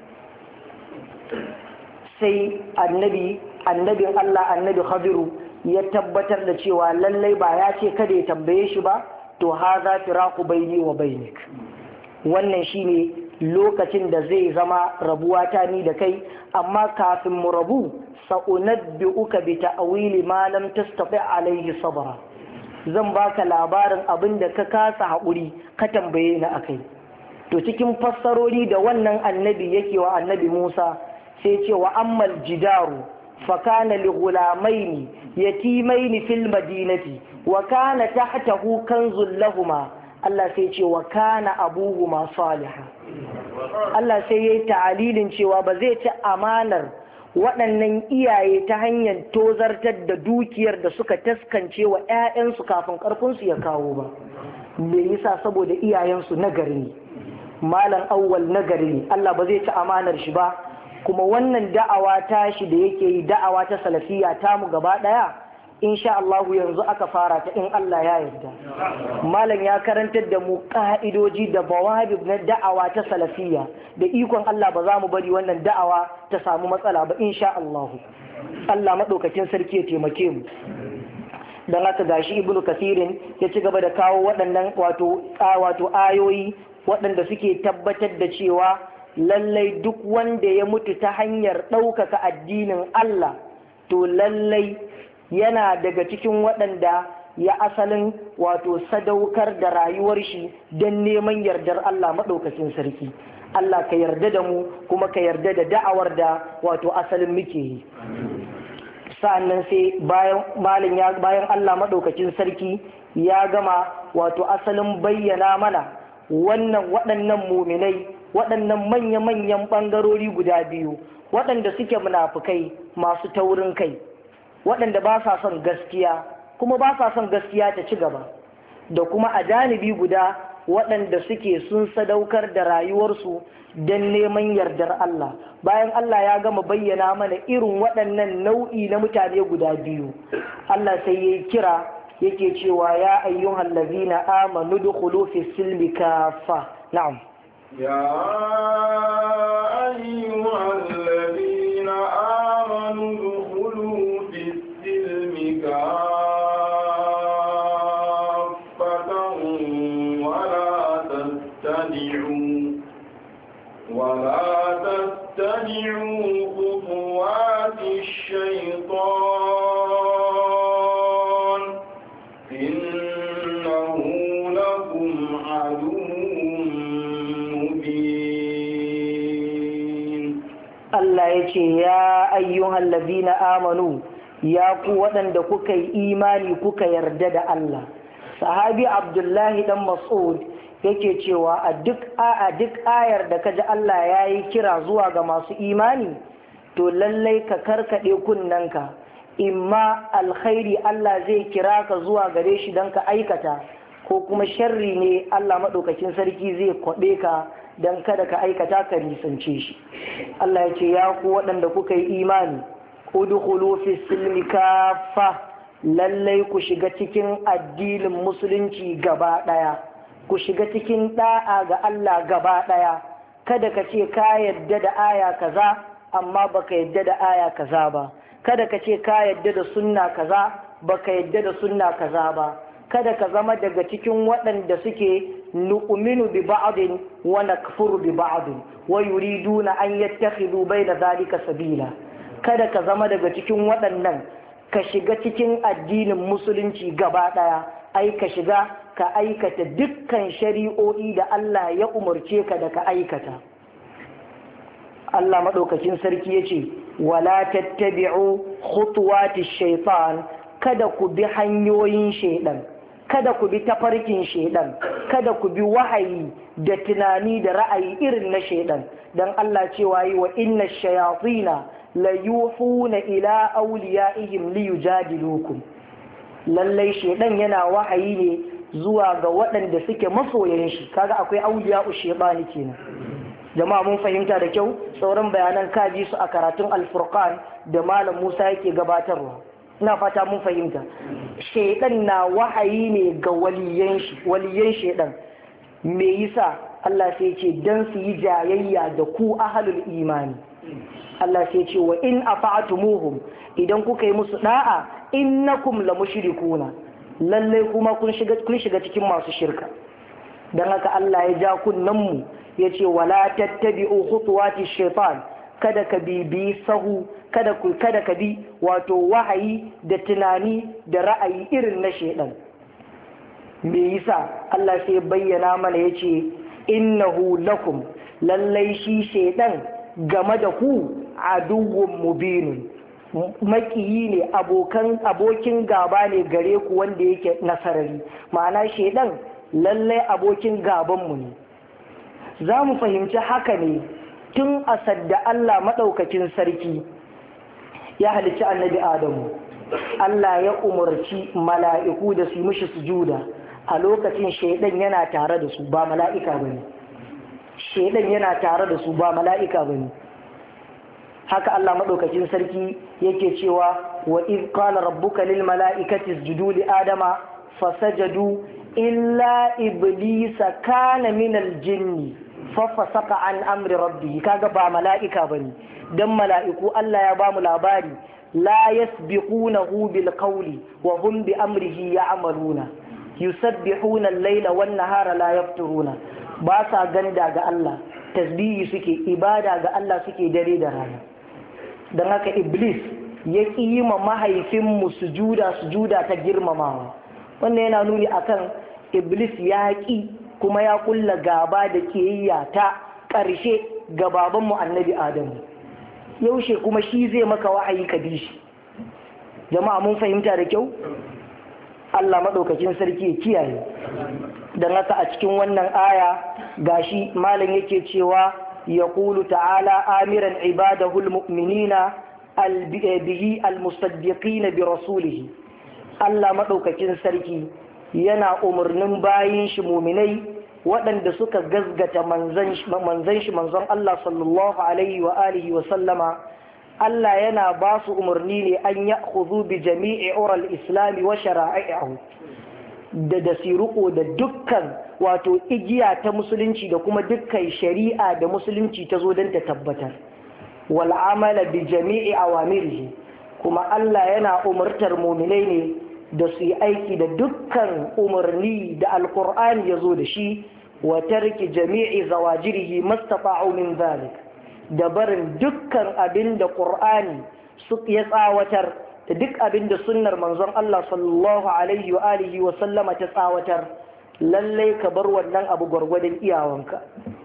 Sai annabin Allah annabi Khadiru ya tabbatar da cewa lallai ba ya ce kada ya tambaye shi ba, to haza firaqu baini wa bainik. Wannan shine lokacin da zai zama rabuwa ta ni da kai, amma kafin mu rabu sa'unabbi'uka bi ta'wili ma lam tastati alayhi sabra. Zan baka labarin abin da ka kasa haƙuri ka tambaye ni akai. To cikin fassarori da wannan annabi yake wa annabi Musa, sai ce wa ammal jidaru fa kana li ghulamaini yatimaini fil madinati wa kana tahtahu kanzul lahumā. Allah sai ce wa kana abuhuma salihan. Allah sai yayi ta'alilin cewa ba zai ci amanar waɗannan iyaye ta hanyar tozartar da dukiyar da suka taskance wa 'ya'yansu kafin ƙarfinsu ya kawo ba. Me yasa? Saboda iyayensu nagari ne, malam awwal nagari ne, Allah ba zai ci amanar shi ba. Kuma wannan da'awa ta shi da yake yi, da'awa ta salafiya ta mu gaba ɗaya, insha Allah yanzu aka fara ta in Allah ya yarda. Malam ya karantar da mu ka'idoji da bawabib na da'awa ta salafiya, da ikon Allah ba za mu bari wannan da'awa ta samu matsala ba insha Allah. Allah madaukakin sarki ya taimake mu. Dan haka gashi Ibn Kathirin ya ci gaba da kawo waɗannan wato ayoyi waɗanda suke tabbatar da cewa lallai duk wanda ya mutu ta hanyar ɗaukaka addinin Allah, to lallai yana daga cikin waɗanda ya asalin wato sadaukar da rayuwar shi don neman yardar Allah maɗaukacin sarki. Allah ka yarda da mu kuma ka yarda da da'awar da wato asalin muke yi. Sa'annan sai bayan Allah maɗaukacin sarki ya gama wato asalin bayyana mana waɗannan muminai, waɗannan manya-manyan ɓangarori guda biyu, waɗanda suke munafukai masu taurin kai, waɗanda ba sa son gaskiya kuma ba sa son gaskiya ta ci gaba, da kuma a janibi guda waɗanda suke sun sadaukar da rayuwarsu don neman yardar Allah. Bayan Allah ya gama bayyana mana irin waɗannan nau'i na mutane guda biyu, Allah sai ya kira yake cewa ya ayyuhal ladzina amanu dukhulu fis silmi kaffa. Na'am. يا أيها الذين آمنوا ادخلوا في السلم كافة ولا تتبعوا خطوات الشيطان إنه لكم عدو Allah ya ce ya ayyuhal ladina amanu, ya ku waɗanda kuka yi imani kuka yarda da Allah. Sahabi Abdullahi dan Mas'ud yake cewa a duk ayar da kaji Allah ya yi kira zuwa ga masu imani, to lallai ka karkaɗe kunnanka, imma alkhairi Allah zai kira ka zuwa gare shi don ka aikata, ko kuma sharri ne Allah maɗaukakin sarki zai kwaɓe ka don kada ka aikata ka nisance shi. Allah ya ce ya ku waɗanda kuka yi imani, udkhulu fi silmi kaffa, lallai ku shiga cikin addinin musulunci gaba ɗaya, ku shiga cikin ɗa'a ga Allah gaba ɗaya. Kada ka ce ka yadda da aya kaza amma baka yadda da aya kaza ba, kada ka ce ka yadda da sunna kaza baka yadda da sunna kaza ba, kada ka zama daga cikin waɗanda suke nu'minu bi ba'din wa nakfuru bi ba'din wa yuriduna an yattakhidhu bayna dhalika sabila. Kada ka zama daga cikin waɗannan, ka shiga cikin addinin musulunci gaba ɗaya, ai ka shiga ka aikata dukkan shari'o'i da Allah ya umarce ka da ka aikata. Allah maɗaukakin sarki ya ce wala tattabi'u khutuwati shaitan, kada ku bi hanyoyin shaidan, kada ku bi tafarkin shaidan, kada ku bi wahayi da tunani da ra'ayi irin na shaidan. Dan Allah cewa yi wa inna shayatina la yuhuna ila awliyaihim liyujadilukum, lallai shaidan yana wahayi ne zuwa ga waɗanda suke masoyan shi. Kaga akwai awliya'u shaytani kenan. Jama'a mun fahimta da kyau. Sauran bayanan kaji su a karatun Al-Furqan da Malam Musa yake gabatarwa. Ina fata mun fahimta. Shaidan na wahayi ne ga waliyan shaidan. Me yasa? Allah sai ce dan su yi jayayya da ku ahlul imani. Allah sai ce wa in afa'tumuhum, idan kuka yi musu da'a, innakum la mushrikuna, lalle kuma kun shiga cikin masu shirka. Dan haka Allah ya ja kunnan mu yace wala tattabi'u khutuwati shaitan, kada ka bibi sahu, kada ka bi wato wahayi da tunani da ra'ayi irin na shaidan. Me yasa? Allah sai bayyana mana yace innahu lakum, lallai shi shaidan game da ku aduwwun mubinun, makiyi ne, abokin gaba ne gare ku wanda yake nasarari. Ma'ana shaidan lallai abokin gabanmu ne. Za mu fahimci haka ne tun a sadda Allah maɗaukakin sarki ya halicci annabi Adamu. Allah ya umarci mala'iku da su yi mishi sujuda. A lokacin shaidan yana tare da su, ba mala'ika bane. Shaidan yana tare da su, ba mala'ika bane. Haka Allah maɗaukakin sarki yake cewa wa iz qala rabbuka lil mala'ikati isjudu li adama fasajadu illa iblisa kana minal jinni fafasaka an amri rabbi. Kaga ba mala'ika bane, dan mala'iku Allah ya ba mu labari la yasbiqunahu bil qawli wa hum bi amrihi ya'maluna yusabbihuna al-layla wan nahara la yafturuna. Ba sa ganda ga Allah, tasbihi suke, ibada ga Allah suke dare da rana. Dan haka iblis ya ƙi ma mahaifinmu sujuda ta girmamawa. wannan yana nuni akan iblis ya ƙi kuma ya kulla gaba da kiyayya ta ƙarshe ga babanmu annabi adamu. Yaushe kuma shi zai maka wahayi ka bi shi? Jama'a mun fahimta da kyau? Allah maɗaukakin sarki ya kiyaye. Dan haka a cikin wannan aya gashi malam yake cewa yaqulu ta'ala amiran ibadahu almu'minina bihi almusaddiqina bi rasulihi. Allah maɗaukakin sarki yana umarnin bayin shi muminai waɗanda suka gazgata manzon shi manzon Allah sallallahu alaihi wa alihi wa sallama. Allah yana ba su umarni ne an ya'khudhu bi jami'i ural islami wa shara'i'ahu, da siruko da dukkan wato igiya ta musulunci da kuma dukkan shari'a da musulunci ta zo don ta tabbatar, wal amala bi jami'i awamirihi, kuma Allah yana umartar muminai ne da su yi aiki da dukkan umarni da alkur'ani ya zo da shi, wa tarki jami'i zawajirihi mastata'u min zalik, da barin dukkan abin da qur'ani ya tsawatar da duk abin da sunnar manzon Allah sallallahu alaihi wa alihi wa sallama ta tsawatar, lallai ka bar wannan abu gwargwadon iyawanka.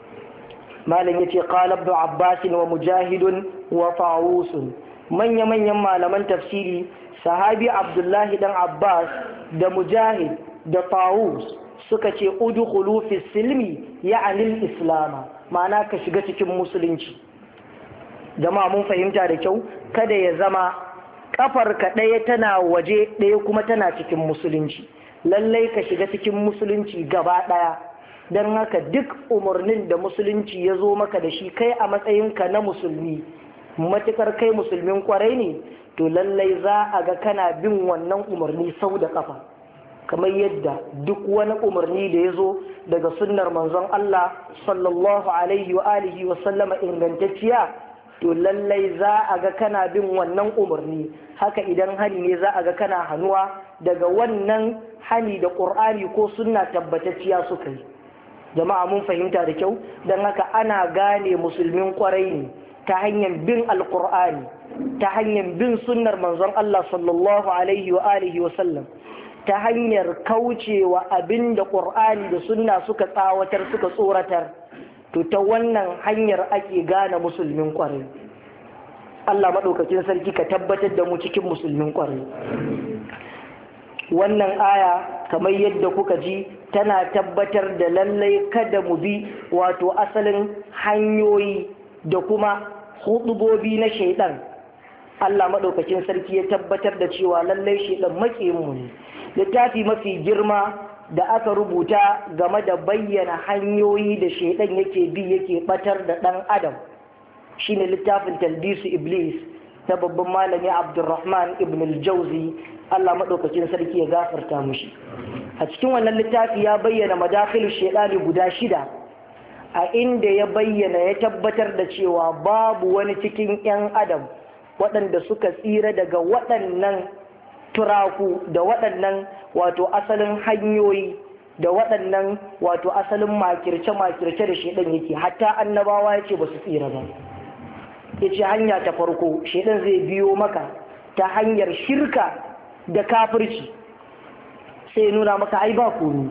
Malam yace qala ibn Abbas wa Mujahid wa Tawus, manya-manyan malaman tafsiri sahabi Abdullahi dan Abbas da Mujahid da Tawus suka ce udkhulu fi silmi ya'ni al-islam, ma'ana ka shiga cikin musulunci. Jama'a mun fahimta da kyau, kada ya zama kafarka ɗaya tana waje ɗaya kuma tana cikin musulunci. Lallai ka shiga cikin musulunci gaba ɗaya. Don haka duk umarnin da musulunci ya zo maka da shi kai a matsayinka na musulmi, matukar kai musulmin kwarai ne, to lallai za a ga kana bin wannan umarni sau da kafa, kamar yadda duk wani umarni da ya zo daga sunnar manzon Allah sallallahu alaihi wa alihi wa sallama ingantacciya, to lallai za a ga kana bin wannan umarni. Haka idan hani ne za a ga kana hannuwa daga wannan hani da ƙur'ani ko sunna tabbatacciya suka yi. Jama'a mun fahimta da kyau. Don haka ana gane musulmin kwarai ne ta hanyar bin alƙur'ani, ta hanyar bin sunnar manzon Allah sallallahu alaihi wa alihi wa sallam, ta hanyar kaucewa abin da ƙur'ani da sunna suka tsawatar suka tsoratar. To ta wannan hanyar ake gane musulmin kwarai. Allah maɗaukakin sarki ka tabbatar da mu cikin musulmin kwarai. Wannan aya kamar yadda kuka ji tana tabbatar da lallai kada mu bi wato asalin hanyoyi da kuma hudubobi na shaidan. Allah maɗaukakin sarki ya tabbatar da cewa lallai shaidan maƙiyinmu ne. Littafi mafi girma da aka rubuta game da bayyana hanyoyi da shaidan yake bi yake batar da ɗan adam shine littafin talbisu iblis ta babban malami Abdurrahman ibn al-Jawzi, Allah madaukakin sarki ya gafarta mushi. A cikin wannan littafi ya bayyana madakhilu shaidani guda 6, a inda ya bayyana ya tabbatar da cewa babu wani cikin 'yan adam waɗanda suka tsira daga waɗannan turaku da waɗannan wato asalin hanyoyi da waɗannan wato asalin makirce-makirce da shaidan yake. Hatta annabawa ya ce ba su tsira ba. Ya ce hanya ta farko shaidan zai biyo maka ta hanyar shirka da kafirci, sai nuna maka ai ba komi.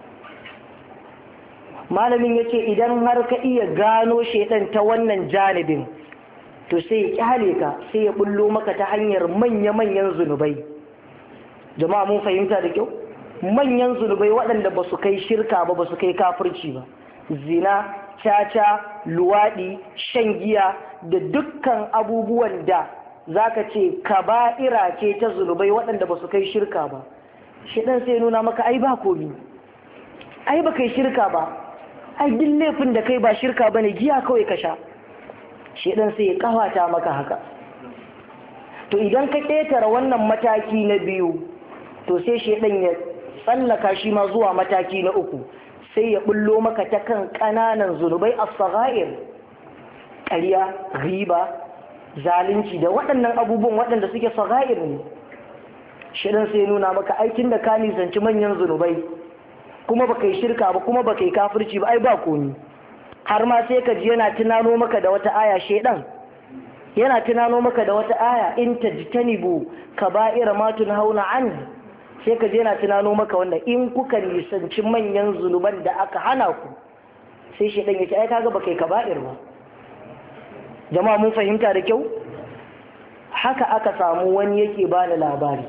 Malamin ya ce idan har ka iya gano shaidan ta wannan janibin, to sai ya kyale ka, sai ya bullo maka ta hanyar manya-manyan zunubai. Jama'a mun fahimta da kyau? Manyan zunubai waɗanda ba su kai shirka ba, ba su kai kafirci ba. Zina, caca, luwaɗi, shan giya da dukkan abubuwan da za ka ce kaba'ira ce ta zunubai waɗanda ba su kai shirka ba. Shaidan sai nuna maka ai ba komi, ai ba kai shirka ba, ai duk laifin da kai ba shirka ba ne, giya kawai ka sha. Shaidan sai ya kawata maka haka. To idan ka ƙetare wannan mataki na biyu, to sai shaidan ya tsallaka shi ma zuwa mataki na 3, sai ya bullo maka ta kan ƙananan zunubai as-sagha'ir, ƙarya, riba, zalunci da waɗannan abubuwan waɗanda suke sagha'ir ne. Shaidan sai nuna maka aikin da ka nisanci manyan zunubai kuma baka yi shirka ba kuma baka yi kafirci ba, ai ba komi. Har ma sai ka ji yana tunano maka da wata aya, shaidan yana tunano maka da wata aya, in tajtanibu kaba'ira ma tunhauna anhu sai ka je na tunano maka wannan in kuka nisanci manyan zunuban da aka hana ku sai shedan ya ce ai kaga baka yi kaba'ir ba. Jama'a mun fahimta da kyau. Haka aka samu wani yake ba da labari,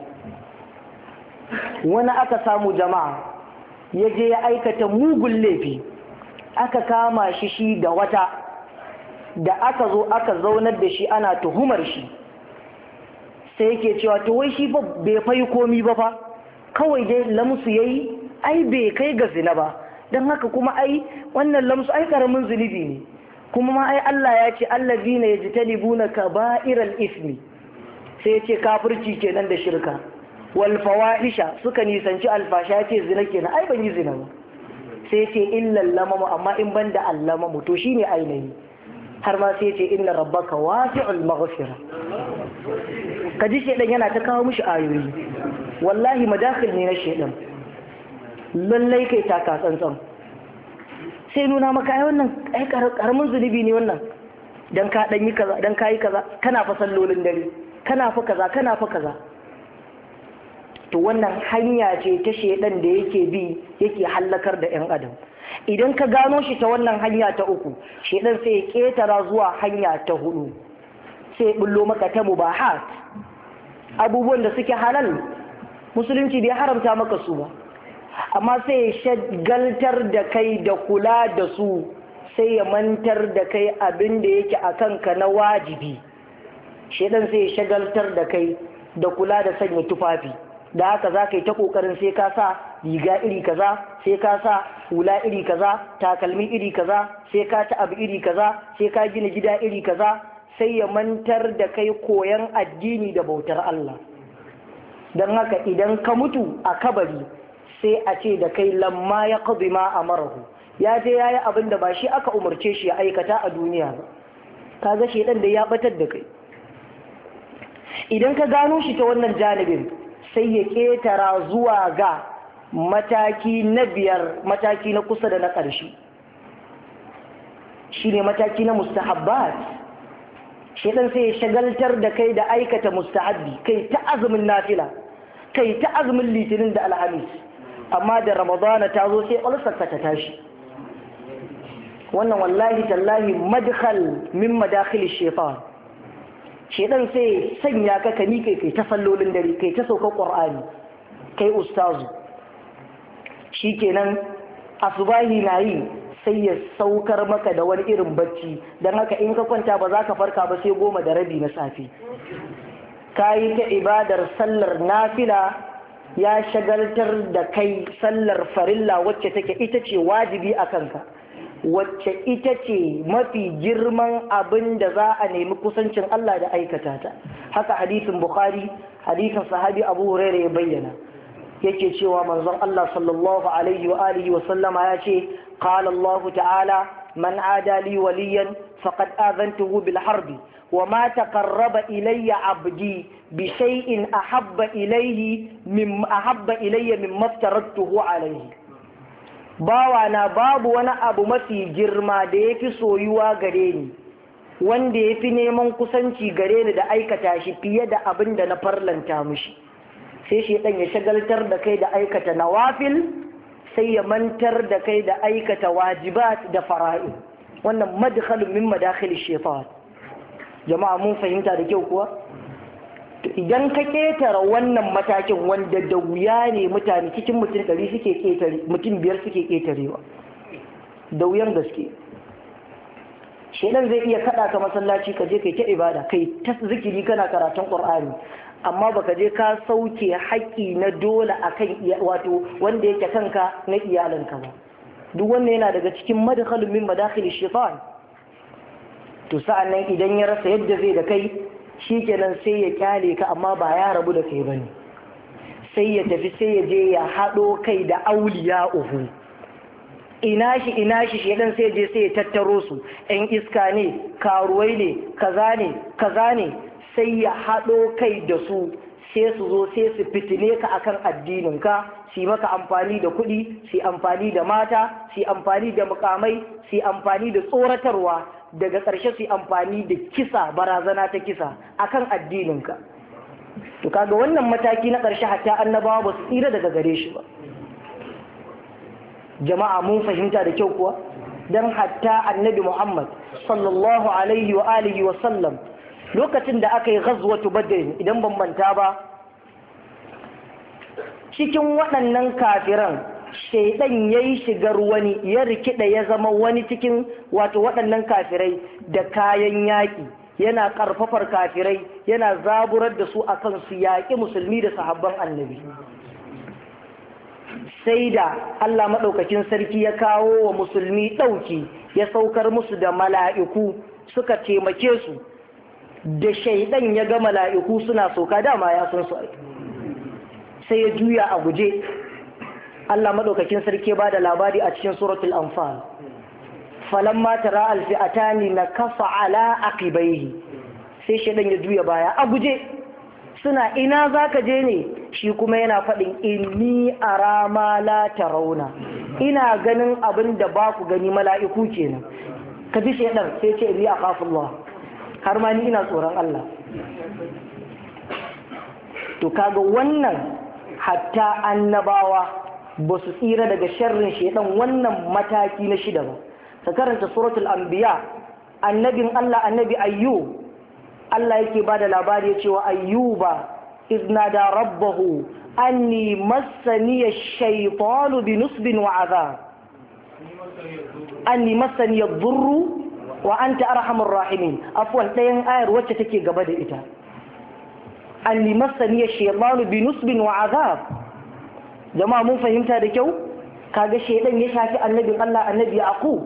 wani aka samu jama'a ya je ya aikata mugun laifi, aka kama shi da wata, da aka zo aka zaunar da shi ana tuhumar shi, sai yake cewa to wai shi fa bai fai komi ba fa, kawai dai lamsu yayi, ai bai kai ga zina ba, don haka kuma ai wannan lamsu ai karamin zunubi ne, kuma ma ai Allah ya ce allazina yajtanibuna kaba'iral ismi, sai ya ce kafirci kenan da shirka, wal fawahisha suka nisanci alfasha, ya ce zina kenan, ai ban yi zina ba, sai ya ce illal lamamu, amma in banda allamamu to shine ainihi, har ma sai ya ce inna rabbaka wasi'ul maghfira. Kaji shedan yana ta kawo mishi ayoyi, wallahi madakhil ne na shedan, lallai kai taka tsantsan. Sai nuna maka ai wannan ai karamin zunubi ne wannan, dan ka dan yi kaza, dan kai kaza, kana fa sallolin dare, kana fa kaza, kana fa kaza. To wannan hanya ce ta shedan da yake bi yake hallakar da ƴan adam. Idan ka gano shi ta wannan hanya ta uku, shedan sai ya ketara zuwa hanya ta hudu, sai ya bullo maka ta mubahat, abubuwan da suke halal, musulunci bai haramta maka su ba, amma sai ya shagaltar da kai da kula da su, sai ya mantar da kai abin da yake a kanka na wajibi. Shedan sai ya shagaltar da kai da kula da sanya tufafi, da haka za ka yi ta kokarin sai ka sa riga iri kaza, sai ka sa hula iri kaza, takalmi iri kaza, sai ka ci abu iri kaza, sai ka gina gida iri kaza, sai ya mantar da kai koyan addini da bautar Allah. Don haka idan ka mutu a kabari sai a ce da kai lamma ya qadi ma amarahu, ya je yayi abin da ba shi aka umarce shi ya aikata a duniya ba, kaga shedan da ya batar da kai. Idan ka gano shi ta wannan janibin, sai ya ketara zuwa ga mataki na biyar, mataki na kusa da na ƙarshe, shine mataki na mustahabbat. Shedan sai ya shagaltar da kai da aikata mustahabbi, kai ta azumin nafila, kai ta azumin litinin da alhamis, amma da ramadana ta zo sai ulsarka ta tashi. Wannan wallahi tallahi madkhal min madakhil shaytan. Shedan sai sanya ka kani kai ta sallolin dare, kai ta saukar qur'ani, kai ustazu, shikenan asubahi nayi sai ya saukar maka da wani irin bacci, dan haka in ka kwanta ba za ka farka ba sai 10:30 na safe. Kayi ta ibadar sallar nafila, ya shagaltar da kai sallar farilla wacce take ita ce wajibi a kanka, wacce ita ce mafi girman abin da za a nemi kusancin Allah da aikata ta. Haka hadisin Bukhari, hadisin sahabi Abu Hurairah ya bayyana, yake cewa manzon Allah sallallahu alaihi wa alihi wa sallama ya ce, qala Allah ta'ala man ada li waliyan faqad azantuhu bil harbi wa ma taqarraba ilayya abdi bi shay'in ahabba ilayya mimma aftaratuhu alayhi. Bawana babu wani abu mafi girma da yafi soyuwa gare ni, wanda yafi neman kusanci gare ni da aikata shi fiye da abin da na farlanta mushi. Sai shedan ya shagaltar da kai da aikata nawafil, sai ya mantar da kai da aikata wajibat da fara'id. Wannan madkhalun min madakhil shaytan. Jama'a mun fahimta da kyau kuwa? Idan ka ketara wannan matakin wanda da wuya ne mutane cikin mutum 100 suke ketare, mutum 5 suke ketarewa, da wuyan gaske. Shedan zai iya kada ka masallaci ka je kai ta ibada, kai ta zikiri kana karatun Qur'ani, amma baka je ka sauke haƙƙi na dole akan wato wanda yake kanka na iyalanka ba. Duk wannan yana daga cikin madkhalun min madakhil shaytan. To sa'annan idan ya rasa yadda zai da kai, shikenan sai ya kyale ka, amma ba ya rabu da kai bane, sai ya tafi sai ya je ya haɗo kai da auliya uhu, ina shi shedan sai je sai ya tattaro su, ɗan iska ne, karuwai ne, kaza ne, sai ya haɗo kai da su, sai su zo sai su fitine ka akan addininka, su yi maka amfani da kuɗi, su yi amfani da mata, su yi amfani da mukamai, su yi amfani da tsoratarwa, daga ƙarshe su yi amfani da kisa, barazana ta kisa akan addininka. to kaga wannan mataki na ƙarshe hatta annabawa ba su tsira daga gare shi ba. Jama'a mun fahimta da kyau kuwa, dan hatta annabi Muhammad sallallahu alaihi wa alihi wa sallam lokacin da aka yi ghazwatu badr idan ban manta ba, cikin waɗannan kafiran shaidan yayi shigar wani ya rikida ya zama wani cikin wato waɗannan kafirai da kayan yaƙi, yana ƙarfafar kafirai, yana zaburar da su akan su yaƙi musulmi da sahabban annabi. Sai da Allah maɗaukakin sarki ya kawo wa musulmi ɗauki, ya saukar musu da mala'iku suka taimake su, da shaidan ya ga mala'iku suna sauka, dama ya san su, sai ya juya a guje. Allah maɗaukakin sarki ba da labari a cikin suratul Anfal, falamma tara alfi'atani nakasa ala aqibaihi, sai shaidan ya juya baya a guje. Suna ina zaka je ne? Shi kuma yana faɗin inni ara ma la tarawna, ina ganin abin da ba ku gani, mala'iku kenan. Ka ji shaidan sai ce inni akhafullah, har ma ni ina tsoron Allah. To kaga wannan hatta annabawa ba su tsira daga sharrin shaidan wannan mataki na shida ba. Ka karanta suratul anbiya, annabin Allah annabi Ayyub, Allah yake bada labari ya ce wa Ayyuba iznada rabbahu anni massani ash-shaytanu binusbin wa azab, anni massani ad-durru wa anta arhamur rahimin. Afwan, ɗayan ayar wacce take gaba da ita, anni massani ash-shaytanu binusbin wa azab. Jama'a mun fahimta da kyau? Kaga shedan ya shafi annabin Allah annabi Yaqub,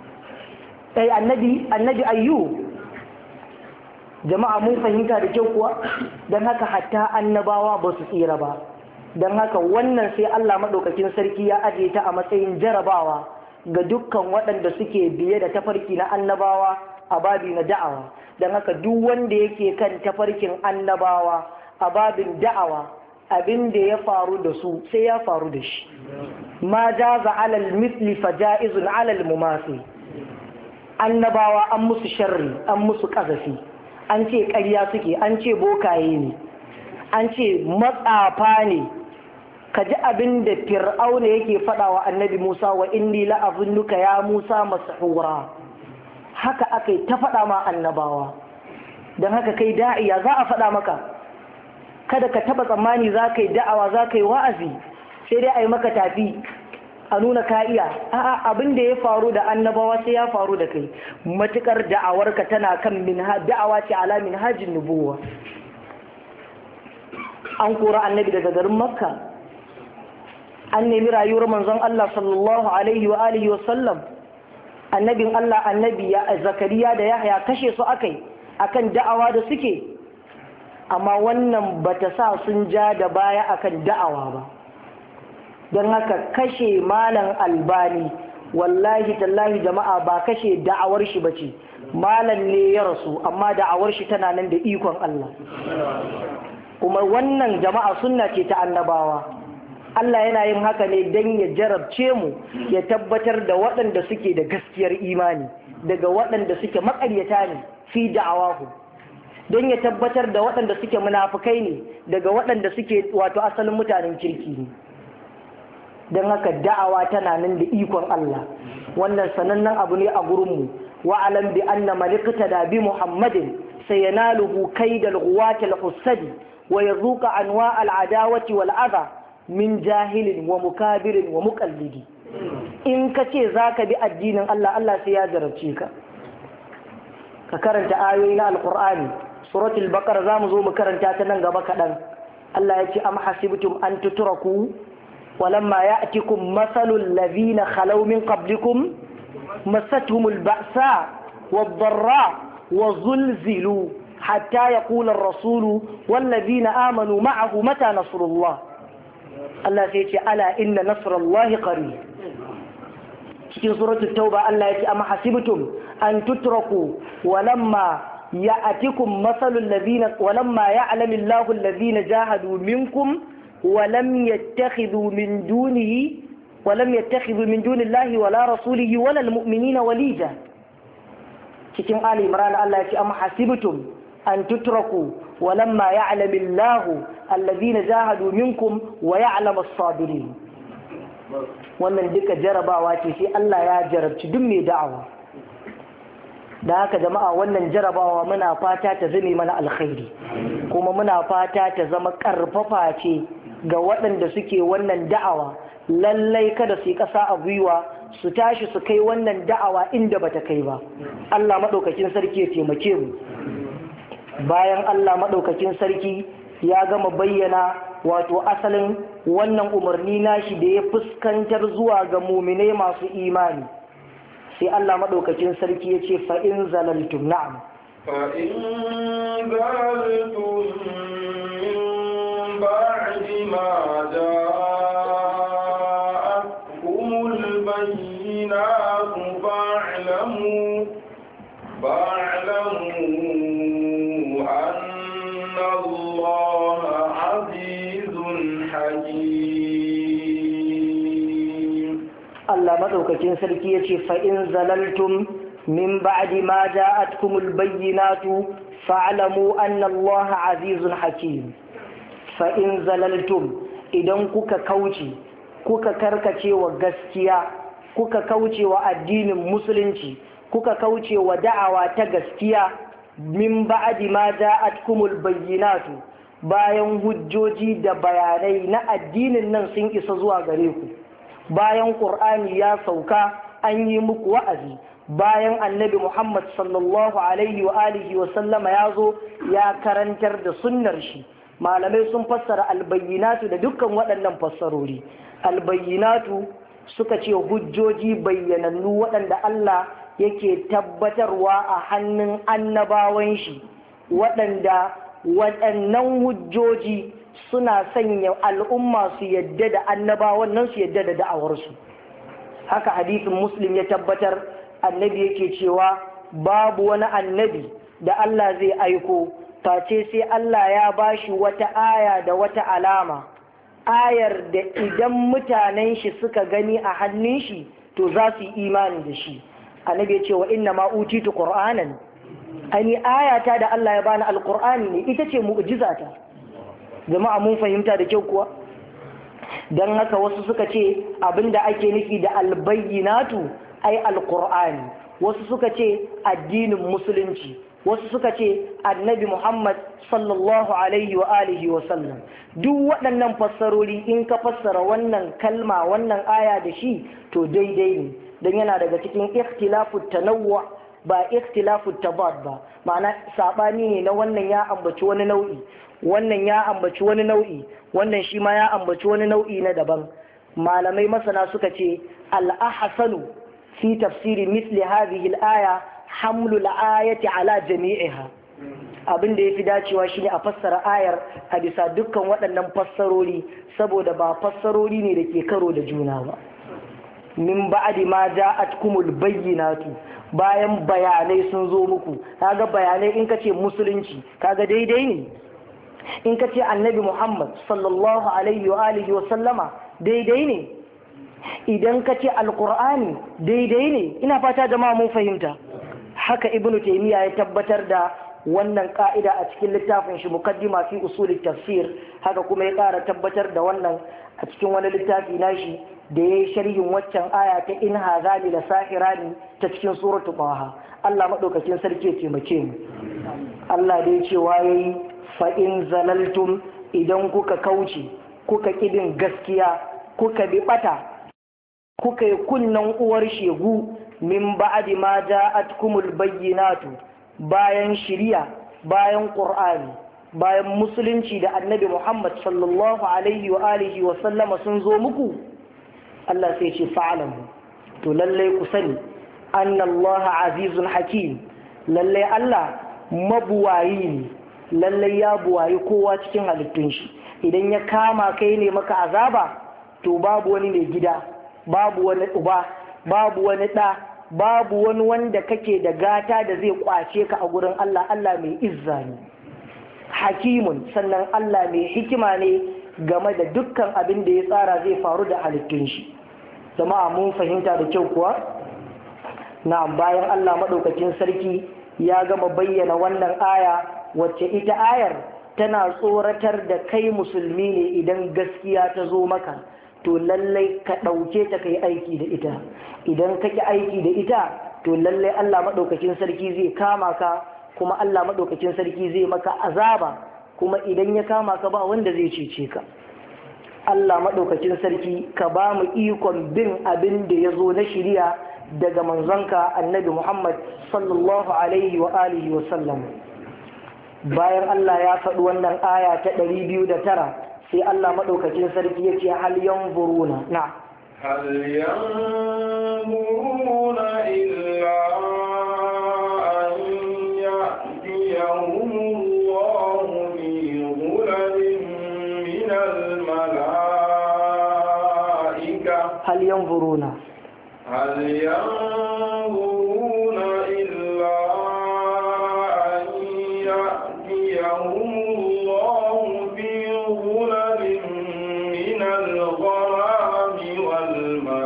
annabi Ayyub. Jama'a mun fahimta da kyau kuwa? Don haka hatta annabawa ba su tsira ba. Don haka wannan sai Allah maɗaukakin sarki ya ajiye ta a matsayin jarabawa ga dukkan waɗanda suke biye da tafarki na annabawa a babi na da'awa. Don haka duk wanda yake kan tafarkin annabawa a babin da'awa, abin da ya faru da su sai ya faru da shi. Ma jaza alal misli fa ja'izun alal mumasi. Annabawa an musu sharri, an musu ƙazafi, an ce ƙarya suke, an ce bokaye ne, an ce matsafa ne. Ka ji abin da fir'auna yake faɗa wa annabi Musa, wa inni la'azunnuka ya Musa masahura. Haka aka yi ta faɗa ma annabawa. Don haka kai da'iya za a faɗa maka, kada ka taɓa tsammani za ka yi da'awa, za ka yi wa'azi sai dai a yi maka tafi a nuna ka iya. A'a, abin da ya faru da annabawa sai ya faru da kai, matukar da'awarka tana kan da'awa ce ala minhajin nubuwa. An kora annabi daga garin Makka, an nemi rayuwar manzon Allah sallallahu alaihi wa alihi wa sallam. Annabin Allah annabi Zakariya da Yahya kashe su akai akan da'awa da suke, amma wannan bata sa sun ja da baya akan da'awa ba. Don haka kashe Malam Albani, wallahi tallahi jama'a, ba kashe da'awar shi bace. Malam ne ya rasu, amma da'awar shi tana nan da ikon Allah. Kuma wannan jama'a sunna ce ta annabawa. Allah yana yin haka ne don ya jarabce mu, ya tabbatar da waɗanda suke da gaskiyar imani daga waɗanda suke maƙaryata ne fi da'awahu, don ya tabbatar da waɗanda suke munafukai ne daga waɗanda suke wato asalin mutanen kirki ne. Don haka da'awa tana nan da ikon Allah. Wannan sanannen abu ne a gurinmu. wa'alam bi anna malikta da bi Muhammadin sayanaluhu kaidal ghuwatil husadi wa yazuqa anwa al adawati wal adha min jahilin wa mukabirin wa muqallidi. In ka ce zaka bi addinin Allah, Allah sai ya jarabce ka. Ka karanta ayoyi na alqur'ani, suratul baqara zamu zo mu karanta ta nan gaba kadan. Allah ya ce am hasibtum an tutraku ولما يأتكم مثل الذين خلوا من قبلكم مستهم البأساء والضراء وزلزلوا حتى يقول الرسول والذين آمنوا معه متى نصر الله. الله سيتي ألا إن نصر الله قريب. في سورة التوبة الله يتي أما حسبتم أن تتركوا ولما يأتكم مثل الذين ولما يعلم الله الذين جاهدوا منكم ولم يتخذوا من دون الله ولا رسوله ولا المؤمنين وليجا. cikin Ali Imran Allah ya ce am hasibtum an tutraku walamma ya'lamu Allahu allazina jahadu minkum wa ya'lamu as-sabirin. Wannan duka jarabawa ce sai Allah ya jarabci duk mai da'awa. Da haka jama'a wannan jarabawa muna fata ta zame mana alkhairi, kuma muna fata ta zama karfafa ce ga waɗanda suke wannan da'awa. Lallai kada su yi ƙasa a gwiwa su tashi su kai wannan da'awa inda bata kai ba. Allah maɗaukakin sarki ya taimake mu. Bayan Allah maɗaukakin sarki ya gama bayyana wato asalin wannan umarni nashi da ya fuskantar zuwa ga muminai masu imani, sai Allah maɗaukakin sarki ya ce fa'in zalaltum. Na'am, فإن زلتم من بعد ما جاءتكم البينات فاعلموا أن الله عزيز حكيم. Allah maɗaukakin sarki ya ce fa'in zalaltum min ba'di ma ja'atkumul bayyinatu fa'lamu anna Allah azizun hakim. Fa'in zalaltum, idan kuka kauce, kuka karkace wa gaskiya, kuka kauce wa addinin musulunci, kuka kauce wa da'awa ta gaskiya, min ba'di ma ja'atkumul bayyinatu, bayan hujjoji da bayanai na addinin nan sun isa zuwa gare ku, bayan Qur'ani ya sauka an yi muku wa'azi, bayan Annabi Muhammad sallallahu alaihi wa alihi wa sallama ya zo ya karantar da sunnar shi. Malamai sun fassara albayyinatu da dukkan waɗannan fassarori. Albayyinatu suka ce hujjoji bayyanannu waɗanda Allah yake tabbatarwa a hannun annabawan shi, waɗannan hujjoji suna sanya al'umma su yadda da annabawan nan, su yadda da da'awarsu. Haka hadisin Muslim ya tabbatar, annabi yake cewa babu wani annabi da Allah zai aiko face sai Allah ya bashi wata aya da wata alama, ayar da idan mutanen shi suka gani a hannun shi to za su yi imani da shi. Annabi ya ce wa inna ma utitu qur'anan, ani ayata da Allah ya bani alqur'ani ne, ita ce mu'jizata. Jama'a mun fahimta da kyau kuwa? Dan haka wasu suka ce abinda ake nufi da albayyinatu ai alqur'ani, wasu suka ce addinin musulunci, wasu suka ce annabi Muhammad sallallahu alaihi wa alihi wa sallam. Duk waɗannan fassarori in ka fassara wannan kalma wannan aya da shi to daidai ne, don yana daga cikin ikhtilafu tanawwu ba ikhtilafu tabad ba, ma'ana sabani ne na wannan ya ambaci wani nau'i, wannan ya ambaci wani nau'i, wannan shi ma ya ambaci wani nau'i na daban. Malamai masana suka ce al-ahsanu fi tafsiri misli hadhihi al-aya hamlu al-ayati ala jami'iha. Abin da yafi dacewa shine a fassara ayar a bisa dukkan waɗannan fassarori, saboda ba fassarori ne da ke karo da juna ba. Min ba'di ma ja'atkumul bayyinatu, bayan bayanai sun zo muku. Kaga bayanai in kace musulunci kaga daidai ne, in kace annabi Muhammad sallallahu alaihi wa alihi wa sallama daidai ne, idan kace alqur'ani daidai ne. Ina fata jama'a mun fahimta. Haka ibnu taymiya ya tabbatar da wannan ka'ida a cikin littafin shi muqaddima fi usulit tafsir. Haka kuma ya ƙara tabbatar da wannan a cikin wani littafi nashi da ya yi sharhin waccan aya ta in hazali la sahirani ta cikin suratu Taha. Allah madaukakin sarki ya taimake mu. Allah dai cewa yayi fa in zalaltum, idan kuka kauce, kuka kidin gaskiya, kuka bi bata, kuka yi kunnan uwar shegu, min ba'di ma ja'atkumul bayyinatu, bayan shiriya, bayan Qur'ani, bayan musulunci da annabi Muhammad sallallahu alaihi wa alihi wa sallama sun zo muku, Allah sai ce fa'alamu, to lallai ku sani annallaha azizun hakim, lallai Allah mabuwayi ne, lallai ya buwayi kowa cikin halittun shi. Idan ya kama kai ne maka azaba, to babu wani mai gida, babu wani uba, babu wani ɗa, babu wani wanda kake da gata da zai kwace ka a gurin Allah. Allah mai izza ne, hakimun, sannan Allah mai hikima ne game da dukkan abin da ya tsara zai faru da halittun shi. Jama'a mun fahimta da kyau kuwa? Na bayan Allah maɗaukakin sarki ya gama bayyana wannan aya wacce ita ayar tana tsoratar da kai musulmi ne idan gaskiya ta zo maka to lallai ka ɗauke ta kai aiki da ita, idan ka ki aiki da ita to lallai Allah maɗaukakin sarki zai kama ka, kuma Allah maɗaukakin sarki zai maka azaba, kuma idan ya kama ka ba wanda zai cece ka. Allah maɗaukakin sarki ka ba mu ikon bin abin da ya zo na shiriya daga manzonka annabi Muhammad sallallahu alaihi wa alihi wa sallam. Bayan Allah ya faɗi wannan aya ta 209 sai Allah maɗaukakin sarki ya ce hal yanzuruna na hal yanzuruna illa an ya'tiyahumullahu bi dhulalin min al-mala'ika hal yanzuruna illa an ya'tiyahumullahu bi dhulalin min al-ghamami wal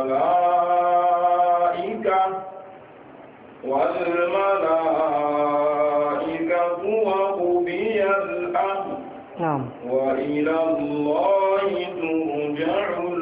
malaa'ikatu wa qudiya al-amr wa ila Allahi turja'ul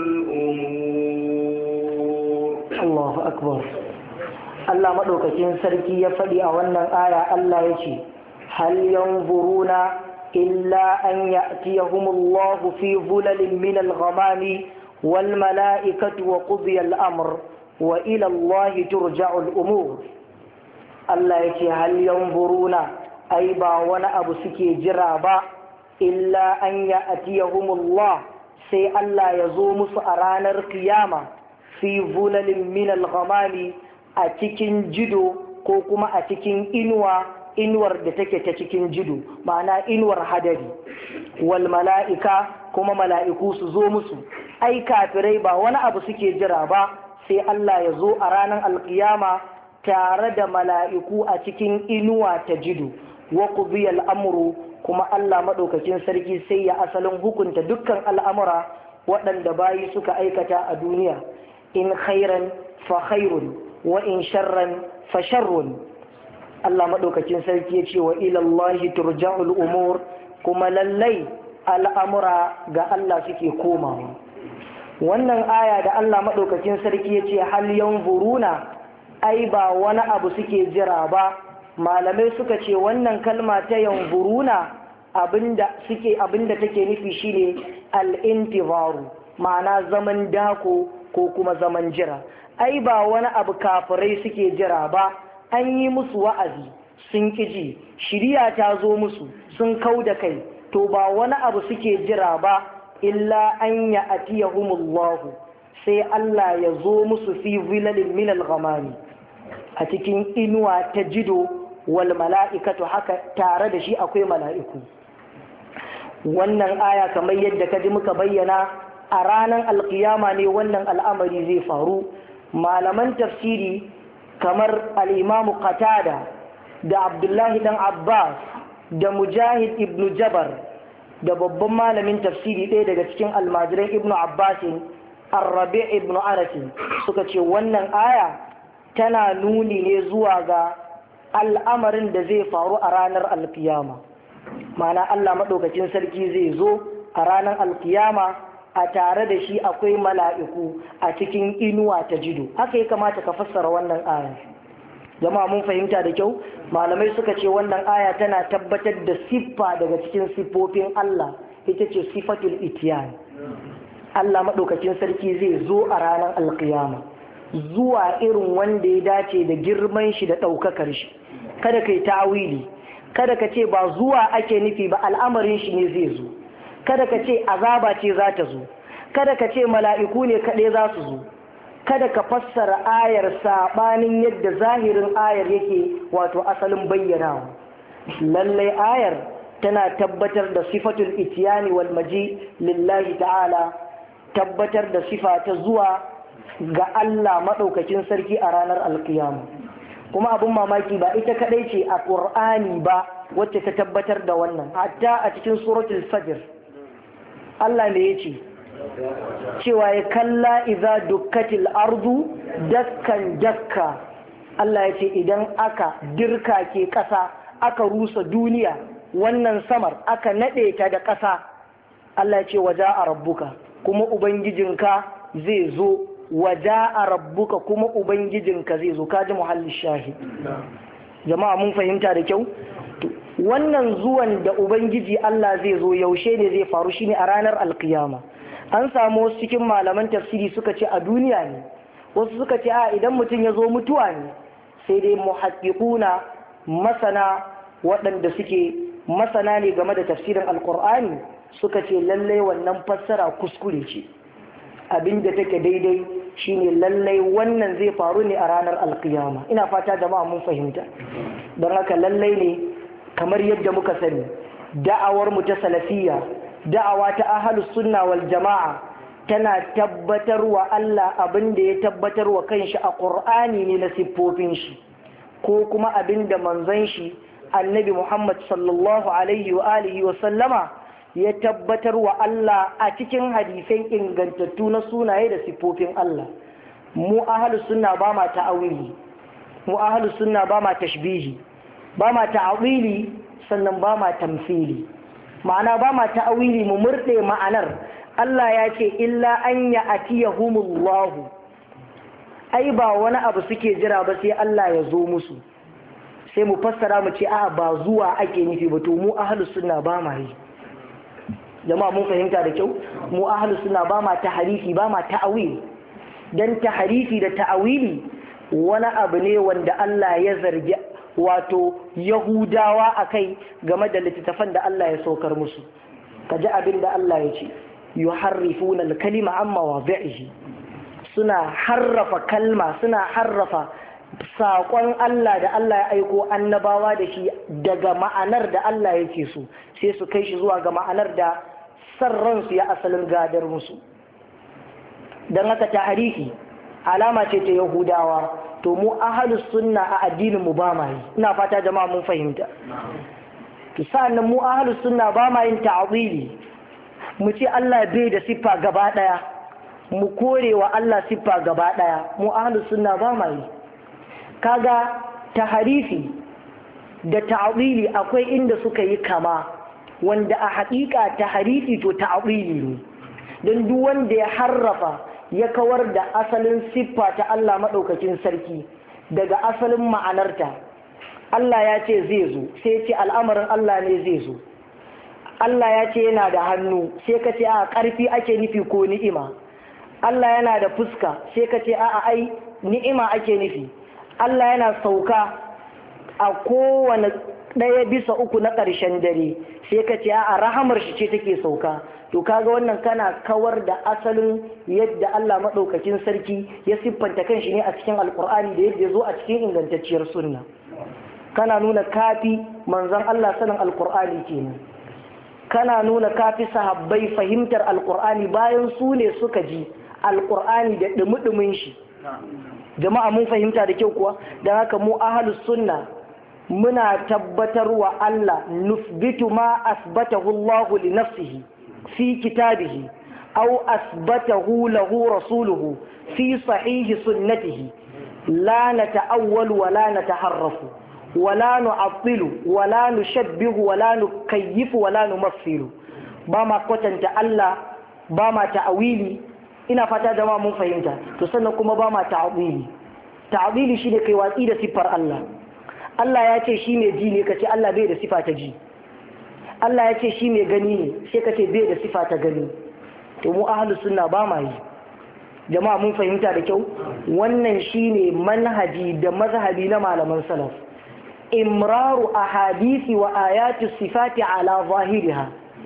umur. Allahu akbar. Allah maɗaukakin sarki ya faɗi a wannan aya, Allah ya ce hal yanzuruna illa an ya'tiyahumullahu fi dhulalin min al-ghamami wal mala'ikatu wa qudiya al-amr wa ila Allahi turja'ul umur. Allah ya ce hal yanzuruna, ai ba wani abu suke jira ba, illa an ya'tiyahumullah, sai Allah ya zo musu a ranar kiyama fi zulalin min al-ghamami, a cikin jido ko kuma a cikin inuwar da take ta cikin jido, ma'ana inuwar hadari, wal mala'ika, kuma mala'iku su zo musu. Ai kafirai ba wani abu suke jira ba, sai Allah ya zo a ranar alkiyama tare da mala'iku a cikin inuwa ta jido, wa qudiya al-amru, kuma Allah maɗaukakin sarki sai ya asalin hukunta dukkan al'amura waɗanda bayi suka aikata a duniya, in khairan fa khairun wa in sharran fa sharrun. Allah maɗaukakin sarki ya ce wa ilallahi turja'ul umur, kuma lallai al'amura ga Allah suke komawa. Wannan aya da Allah maɗaukakin sarki ya ce hal yanzuruna, ai ba wani abu suke jira ba, malamai suka ce wannan kalma ta yanzuruna abinda take nufi shine al-intizaru, ma'ana zaman dako ko kuma zaman jira. Ai ba wani abu kafirai suke jira ba, an yi musu wa'azi sun kiji, shiriya ta zo musu sun kau da kai, to ba wani abu suke jira ba illa an ya'tiyahumullahu, sai Allah ya zo musu fi zilalin min al-ghamami, a cikin inuwa ta jido, wal mala'ikatu, haka tare da shi akwai mala'iku. Wannan aya kamar yadda ka ji muka bayyana a ranar alkiyama ne wannan al'amari zai faru. Malaman tafsiri kamar al'imamu Qatada da Abdullahi dan Abbas da Mujahid ibn Jabar da babban malamin tafsiri ɗaya daga cikin almajiran ibn Abbasin Ar-Rabi' ibn Anas suka ce wannan aya tana nuni ne zuwa ga al'amarin da zai faru a ranar alkiyama. Ma'ana Allah maɗaukacin sarki zai zo a ranar alkiyama, a tare da shi akwai mala'iku a cikin inuwa ta jido. Haka ya kamata ka fassara wannan aya. Jama'a mun fahimta da kyau? Malamai suka ce wannan aya tana tabbatar da siffa daga cikin siffofin Allah, ita ce sifatul itiyan. Allah maɗaukacin sarki zai zo a ranar alkiyama, zuwa irin wanda ya dace da girman shi da ɗaukakar shi. Kada kai ta'awili, kada ka ce ba zuwa ake nufi ba, al'amarin shi ne zai zo. Kada ka ce azaba ce za ta zo, kada ka ce mala'iku ne kaɗai za su zo, kada ka fassara ayar saɓanin yadda zahirin ayar yake, wato asalin bayyanawa. Lallai ayar tana tabbatar da sifatul itiyani wal maji lillahi ta'ala, tabbatar da sifa ta zuwa ga Allah maɗaukacin sarki a ranar alkiyama. Kuma abin mamaki ba ita kaɗai ce a ƙur'ani ba wacce ta tabbatar da wannan, hatta a cikin suratul fajr Allah ne ya ce cewa ya kalla iza dukkatil ardu dakkan dakka. Allah ya ce idan aka dirka ke ƙasa, aka rusa duniya wannan samar aka nade ta da ƙasa Allah ya ce waja'a rabbuka kuma ubangijinka zai zo waja'a rabbuka kuma ubangijinka zai zo kaji muhallin shahid jama'a mun fahimta da kyau wannan zuwan da ubangiji Allah zai zo yaushe ne zai faru shine a ranar alkiyama an samu wasu cikin malaman tafsiri suka ce a duniya ne wasu suka ce a idan mutum ya zo mutuwa ne sai dai muhaqqiquna masana waɗanda suke masana ne game da tafsirin alkur'ani suka ce lallai wannan fassara kuskure ce abinda take daidai shine lallai wannan zai faru ne a ranar alkiyama ina fata jama'a mun fahimta don haka lallai ne kamar yadda muka sani da'awar mu ta salafiyya da'awa ta ahlus sunna wal jama'a tana tabbatarwa Allah abinda ya tabbatarwa kanshi a Qur'ani ne na siffofin shi ko kuma abinda manzon shi Annabi Muhammad sallallahu alaihi wa alihi wa sallama ya tabbatarwa Allah a cikin hadisai ingantattu na sunaye da siffofin Allah mu ahlus sunna ba ma ta'awili mu ahlus sunna ba ma tashbihi ba ma ta'awili sannan ba ma tamthili ma'ana ba ma ta'awili mu murde ma'anar Allah ya ce illa an ya'tiyahumullahu ai ba wani abu suke jira ba sai Allah ya zo musu sai mu fassara mu ce a ba zuwa ake nufi ba to mu ahlus sunna ba ma yi jama'a mun fahimta da kyau mu ahlus sunna ba ma tahrifi ba ma ta'awil dan tahrifi da ta'awili wani abu ne wanda Allah ya zargi wato yahudawa akai game da littattafan da Allah ya saukar musu kaji abin da Allah ya ce yuharrifuna al-kalima amma mawadi'ihi suna harrafa kalma suna harrafa saƙon Allah da Allah ya aiko annabawa da shi daga ma'anar da Allah yake so sai su kai shi zuwa ga ma'anar da sarransu ya asalin gadar musu don haka tahrifi alama ce ta yahudawa to mu ahlus sunna a addinin mu ba ma yi ina fata jama'a mun fahimta to sa'annan mu ahlus sunna ba ma yin ta'wili mu ce Allah bai da siffa gaba daya mu korewa Allah siffa gaba daya mu ahlus sunna ba ma yi kaga tahrifi da ta'wili akwai inda suka yi kama wanda a haƙiƙa tahrifi to ta'wili ne don duk wanda ya harrafa ya kawar da asalin siffa ta Allah maɗaukakin sarki daga asalin ma'anarta Allah ya ce zai zo sai ce al'amarin Allah ne zai zo Allah ya ce yana da hannu sai ka ce a ƙarfi ake nufi ko ni'ima Allah yana da fuska sai ka ce a ai ni'ima ake nufi Allah yana sauka a kowane ɗaya bisa uku na ƙarshen dare sai ka ce a rahamar shi ce take sauka to kaga wannan kana kawar da asalin yadda Allah maɗaukakin sarki ya siffanta kanshi ne a cikin alkur'ani da yadda ya zo a cikin ingantacciyar sunna kana nuna kafi manzon Allah sanin alkur'ani kenan kana nuna kafi sahabbai fahimtar alkur'ani bayan su ne suka ji alkur'ani da dumi-dumin shi jama'a mun fahimta da kyau kuwa don haka mu ahlus sunna muna tabbatar wa Allah nusbitu ma asbatahu Allah li nafsihi fi kitabihi aw asbatahu lahu rasuluhu fi sahihi sunnatihi la nata'awwal wa la nataharrafu wa la nu'attilu wa la nushabbihu wa la nukayyifu wa la numassilu ba ma kwatanta Allah ba ma ta'awili ina fata jama'a mun fahimta to sannan kuma ba ma ta'awili shine kai watsi da siffar Allah Allah ya ce shi mai ji ne kace Allah bai da sifa ta ji Allah ya ce shi mai gani ne sai kace bai da sifa ta gani to mu ahlus sunna ba ma yi jama'a mun fahimta da kyau wannan shine manhaji da mazhabi na malaman salaf imraru ahadisi wa ayati sifati ala zahiriha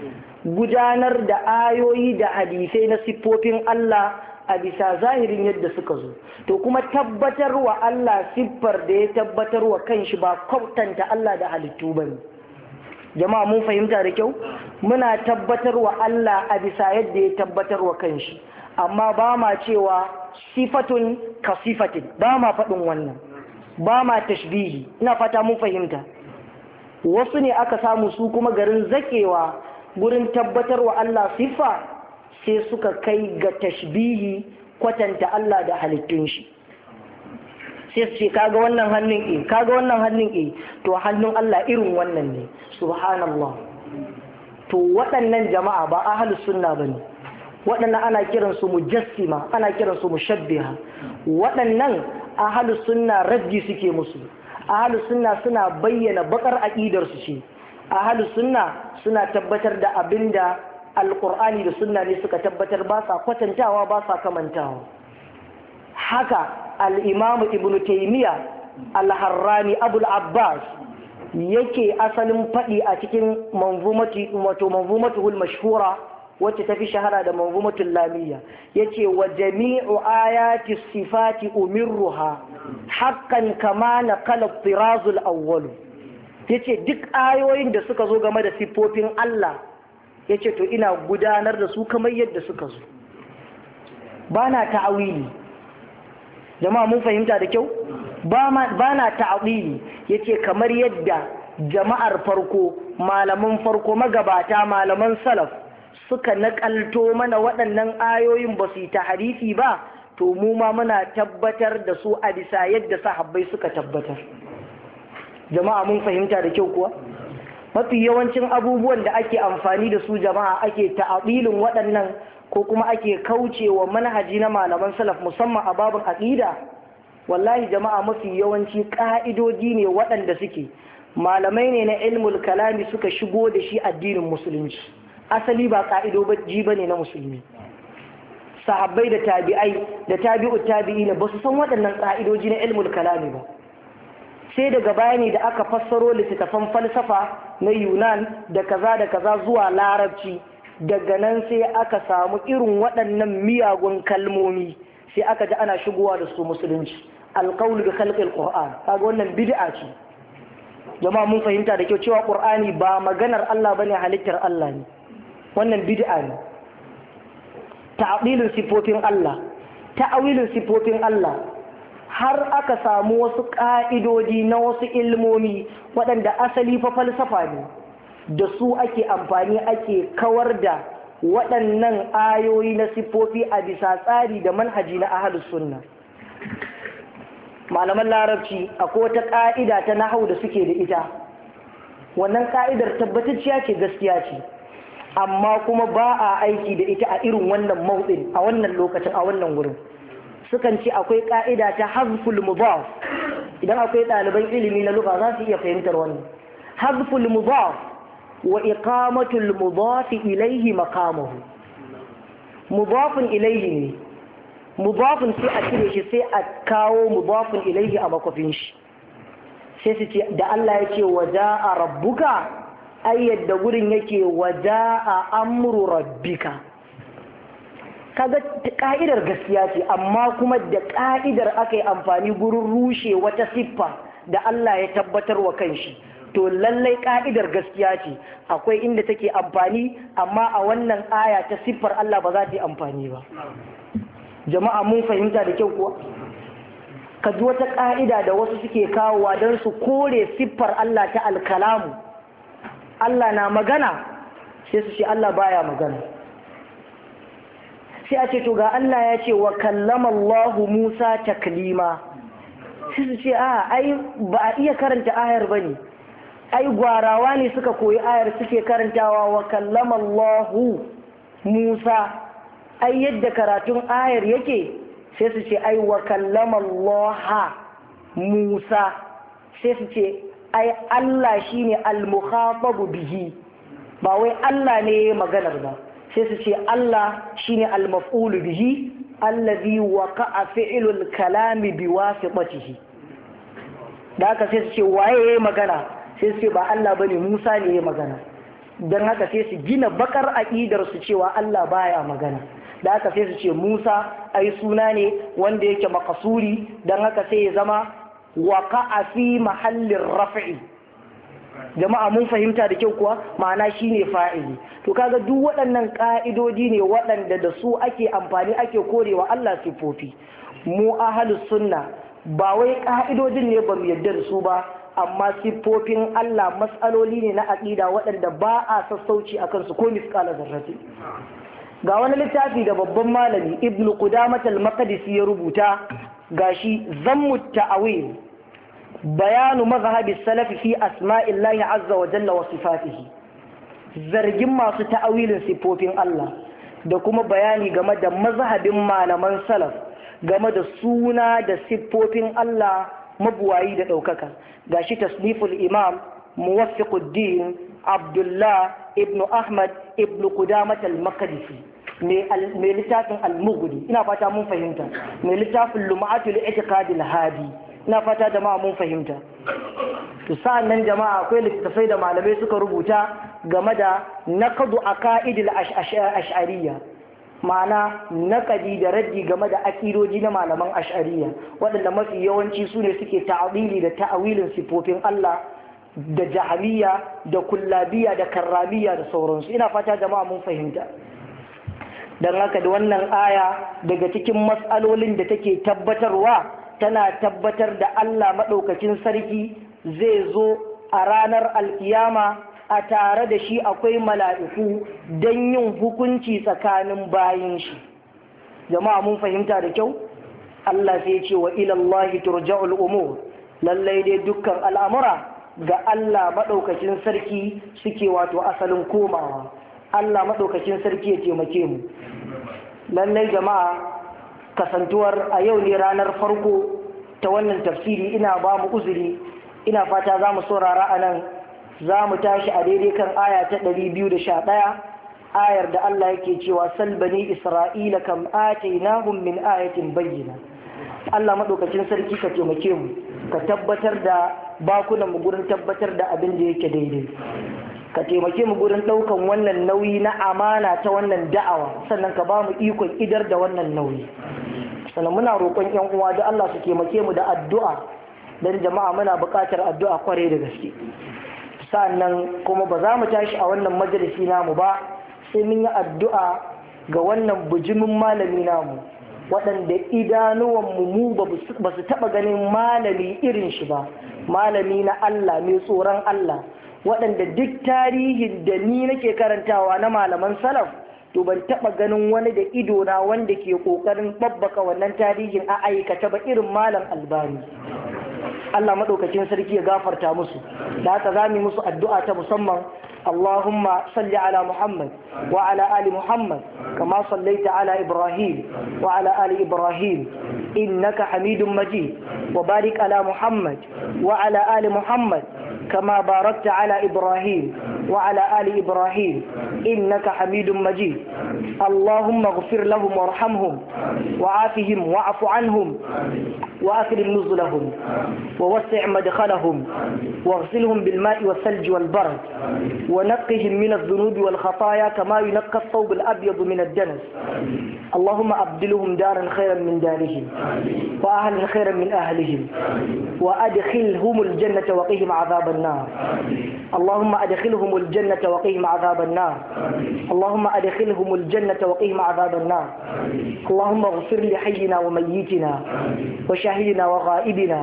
gudanar da ayoyi da hadisai na siffofin Allah a bisa zahirin yadda suka zo to kuma tabbatar wa Allah siffar da ya tabbatar wa kanshi ba kwautanta Allah da halittu bane jama'a mun fahimta da kyau muna tabbatar wa Allah a bisa yadda ya tabbatar wa kanshi amma ba ma cewa sifatun ka sifatin ba ma faɗin wannan ba ma tashbihi ina fata mun fahimta wasu ne aka samu su kuma garin zakewa gurin tabbatar wa Allah siffa sai suka kai ga tashbihi kwatanta Allah da halittun shi sai su ce kaga wannan hannun kaga wannan hannun to hannun Allah irin wannan ne, subhanallah. to waɗannan jama'a ba ahlus sunna bane, waɗannan ana kiransu mujassima, ana kiransu mushabbiha. waɗannan ahlus sunna raddi suke musu, ahlus sunna suna bayyana bakar aqidar su ce, ahlus sunna suna tabbatar da abinda alqur'ani da sunna ne suka tabbatar, ba sa kwatantawa ba sa kamantawa. haka al-imam ibnu taymiya al-harrani abul abbas yake asalin faɗi a cikin manzumatuhul mashhura wacce tafi shahara da manzumatul lamiyya, yace wa jami'u ayati sifati umirruha haqqan kama naqala tirazul awwal. yace duk ayoyin da suka zo game da siffofin Allah yace to ina gudanar da su kamar yadda suka zo, bana ta'awili. jama'a mun fahimta da kyau, bana ta'awili. yace kamar yadda jama'ar farko, malaman farko, magabata, malaman salaf suka nakalto mana waɗannan ayoyin ba su yi tahrifi ba, to mu ma muna tabbatar da su a bisa yadda sahabbai suka tabbatar. jama'a mun fahimta da kyau kuwa? mafi yawancin abubuwan da ake amfani da su jama'a ake ta'awilin waɗannan ko kuma ake kaucewa manhaji na malaman salaf musamman a babin aqida, wallahi jama'a mafi yawanci ka'idodi ne waɗanda suke malamai ne na ilmul kalami suka shigo da shi addinin musulunci. asali ba ka'idoji bane na musulmi. sahabbai da tabi'ai da tabi'ut tabi'ina ba su san waɗannan ka'idoji na ilmul kalami ba, sai daga baya ne da aka fassaro littattafan falsafa na Yunan da kaza zuwa larabci. daga nan sai aka samu irin waɗannan miyagun kalmomi, sai aka ji ana shigowa da su musulunci. alqawlu bi khalqil qur'an, kaga wannan bid'a ce. jama'a mun fahimta da kyau cewa qur'ani ba maganar Allah bane, halittar Allah ne. wannan bid'a ne. ta'dilin sifofin Allah, ta'awilin sifofin Allah, har aka samu wasu ka'idodi na wasu ilmomi waɗanda asali fa falsafa ne, da su ake amfani ake kawar da waɗannan ayoyi na siffofi a bisa tsari da manhaji na ahlus sunna. malaman larabci akwai wata ƙa'ida ta nahau da suke da ita, wannan ƙa'idar tabbatacciya ce, gaskiya ce, amma kuma ba a aiki da ita a irin wannan mawɗin, a wannan lokacin, a wannan wurin. sukan ce akwai ƙa'ida ta hazful mudaf. idan akwai ɗaliban ilimi na lugha za su iya fahimtar wannan. hazful mudaf wa iqamatul mudaf ilayhi maqamuhu. mudafun ilayhi ne, mudafun sai a cire shi sai a kawo mudafun ilayhi a makofin shi. sai su ce da Allah ya ce waja'a rabbuka, ai yadda gurin yake waja'a amru rabbika. kaga ka'idar gaskiya ce, amma kuma da ka'idar aka yi amfani gurin rushe wata siffa da Allah ya tabbatar wa kanshi. to lallai ka'idar gaskiya ce, akwai inda take amfani, amma a wannan aya ta siffar Allah ba za ta yi amfani ba. jama'a mun fahimta da kyau kuwa? ka ji wata ka'ida da wasu suke kawowa don su kore siffar Allah ta alkalamu. Allah na magana, sai su ce Allah baya magana. sai a ce to ga Allah ya ce wa kallama Allahu Musa taklima, sai su ce ai ba a iya karanta ayar bane, ai gwarawa ne suka koyi ayar suke karantawa wa kallama Allahu Musa, ai yadda karatun ayar yake sai su ce ai wa kallama Allah Musa, sai su ce ai Allah shine al-mukhatabu bihi, ba wai Allah ne maganar ba. sai su ce Allah shine al-maf'ul bihi allazi waqa'a fi'lul kalami biwasitatihi. da haka sai su ce waye yayi magana, sai su ce ba Allah bane, Musa ne yayi magana. dan haka sai su gina bakar aqidar su cewa Allah baya magana. da haka sai su ce Musa ai suna ne wanda yake makasuri, dan haka sai ya zama waqa'a fi mahallin raf'i. jama'a mun fahimta da kyau kuwa? ma'ana shine fa'ili. to kaga duk waɗannan ka'idodi ne waɗanda da su ake amfani ake korewa Allah sifofi. mu ahlus sunna ba wai ka'idodin ne ba mu yarda da su ba, amma sifofin Allah matsaloli ne na aqida waɗanda ba a sassauci akan su ko misqala zarrati. ga wani littafi da babban malami Ibn Qudamah al-Maqdisi ya rubuta gashi zammu ta'awil bayanu mazhabi salafi fi asma'illahi azza wa jalla wa sifatihi, zargin masu ta'awilin sifofin Allah da kuma bayani game da mazhabin malaman salaf game da suna da siffofin Allah mabuwayi da ɗaukaka. Gashi tasniful imam muwaffiquddin Abdullah ibn Ahmad ibn Qudamat al-Maqdisi mai littafin al-Mughni, ina fata mun fahimta, mai littafin Lum'atul I'tiqad al-Hadi, ina fata jama'a mun fahimta. To sa'an nan jama'a akwai littattafai da malamai suka rubuta game da naqdu aqaidil ash'ariyya, ma'ana naƙadi da raddi game da akidoji na malaman ash'ariyya waɗanda mafi yawanci su ne suke ta'awili da ta'awilin sifofin Allah da jahamiyya da kullabiyya da karramiyya da sauransu. Ina fata jama'a mun fahimta. don haka da wannan aya daga cikin matsalolin da take tabbatarwa tana tabbatar da Allah maɗaukacin sarki zai zo a ranar alkiyama a tare da shi akwai mala'iku don yin hukunci tsakanin bayin shi. Jama'a mun fahimta da kyau? Allah sai ce wa ilallahi turja'ul umur, lallai dai dukkan al'amura ga Allah maɗaukacin sarki suke wato asalin komawa. Allah maɗaukacin sarki ya taimake mu. Lallai jama'a, kasantuwar a yau ne ranar farko ta wannan tafsiri, ina ba mu uzuri, ina fata za mu saurara a nan, za mu tashi a daidai kan aya ta 211, ayar da Allah yake cewa salbani Isra'ila kam atainahum min ayatin bayyina. Allah maɗaukacin sarki ka taimake mu, ka tabbatar da bakunan mu gurin tabbatar da abin da yake daidai. Ka taimake mu gurin ɗaukan wannan nauyi na amana ta wannan da'awa, sannan ka ba mu ikon idar da wannan nauyi. Sannan muna roƙon ƴan uwa da Allah su taimake mu da addu'a, don jama'a muna buƙatar addu'a kwarai da gaske. Sannan kuma ba za mu tashi a wannan majalisi namu ba sai mun yi addu'a ga wannan bujimin malami namu, waɗanda idanuwanmu mu ba su taɓa ganin malami irin shi ba, malami na Allah mai tsoron Allah, waɗanda duk tarihin da ni nake karantawa na malaman salaf to ban taɓa ganin wani da idona wanda ke ƙoƙarin babbaka wannan tarihin a aikata ba irin malam Albani. Allah maɗaukacin sarki ya gafarta musu, da haka za mu yi musu addu'a ta musamman. اللهم صل على محمد وعلى آل محمد كما صليت على إبراهيم وعلى آل إبراهيم إنك حميد مجيد، وبارك على محمد وعلى آل محمد كما باركت على إبراهيم وعلى آل إبراهيم إنك حميد مجيد. اللهم اغفر لهم وارحمهم وعافهم واعف عنهم وأكرم نزلهم ووسع مدخلهم واغسلهم بالماء والثلج والبرد ونقهم من الذنوب والخطايا كما ينقى الثوب الأبيض من الدنس. اللهم أبدلهم دارا خيرا من دارهم وأهلا خيرا من أهلهم وأدخلهم الجنة وقهم عذاب النار. اللهم أدخلهم الجنة وقهم عذاب النار. اللهم أدخلهم الجنة وقهم عذاب النار. اللهم اغفر لحينا وميتنا وشاهدنا وغائبنا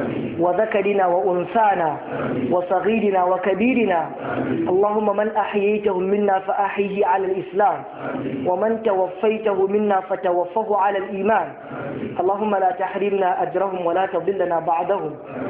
وذكرنا وأنثانا وصغيرنا وكبيرنا. اللهم من أحييته منا فأحيه على الإسلام، ومن توفيته منا فتوفه على الإيمان. اللهم لا تحرمنا أجرهم ولا تضلنا بعدهم.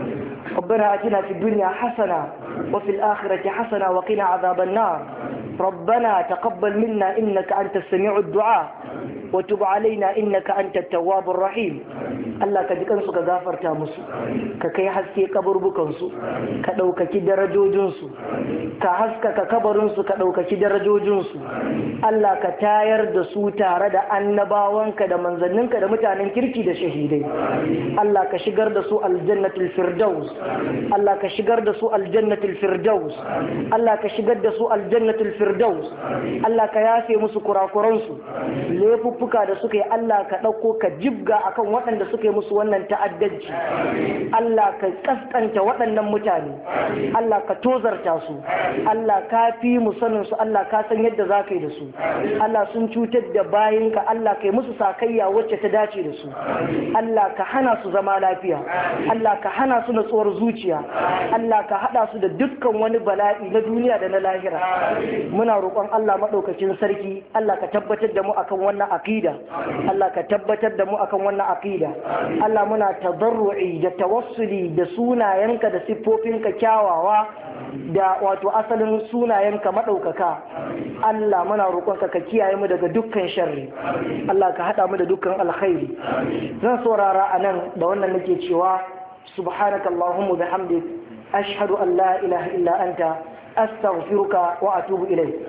ربنا آتنا في الدنيا حسنة وفي الآخرة حسنة وقنا عذاب النار. ربنا تقبل منا إنك أنت السميع الدعاء وتب علينا إنك أنت التواب الرحيم. Allah ka ji kansu ka gafarta musu, ka kai haske kaburbukansu, ka ɗaukaki darajojinsu, ka haskaka kabarinsu, ka ɗaukaki darajojinsu. Allah ka tayar da su tare da annabawanka da manzanninka da mutanen kirki da shahidai. Allah ka shigar da su aljannatul firdaus. Allah ka shigar da su aljannatul firdaus. Allah ka shigar da su aljannatul firdaus. Allah ka yafe musu kurakuransu, laifuffuka da suka yi Allah ka ɗauko ka jibga akan waɗanda suka yi musu wannan ta'addanci. Allah ka kaskanta waɗannan mutane, Allah ka tozarta su, Allah ka fi mu sanin su, Allah ka san yadda za ka yi da su. Allah sun cutar da bayinka, Allah ka yi musu sakayya wacce ta dace da su. Allah ka hana su zama lafiya, Allah ka hana su natsuwar zuciya, Allah ka haɗa su da dukkan wani bala'i na duniya da na lahira. Muna roƙon Allah maɗaukacin sarki, Allah ka tabbatar da mu akan wannan aqida Allah ka tabbatar da mu akan wannan aqida Allah muna tadarru'i da tawassuli da sunayenka da siffofinka kyawawa da wato asalin sunayenka madaukaka Allah muna roƙonka ka kiyaye mu daga dukkan sharri Allah ka hada mu da dukkan alkhairi zan saurara anan da wannan nake cewa subhanakallahumma bihamdik ashhadu an la ilaha illa anta astaghfiruka wa atubu ilayk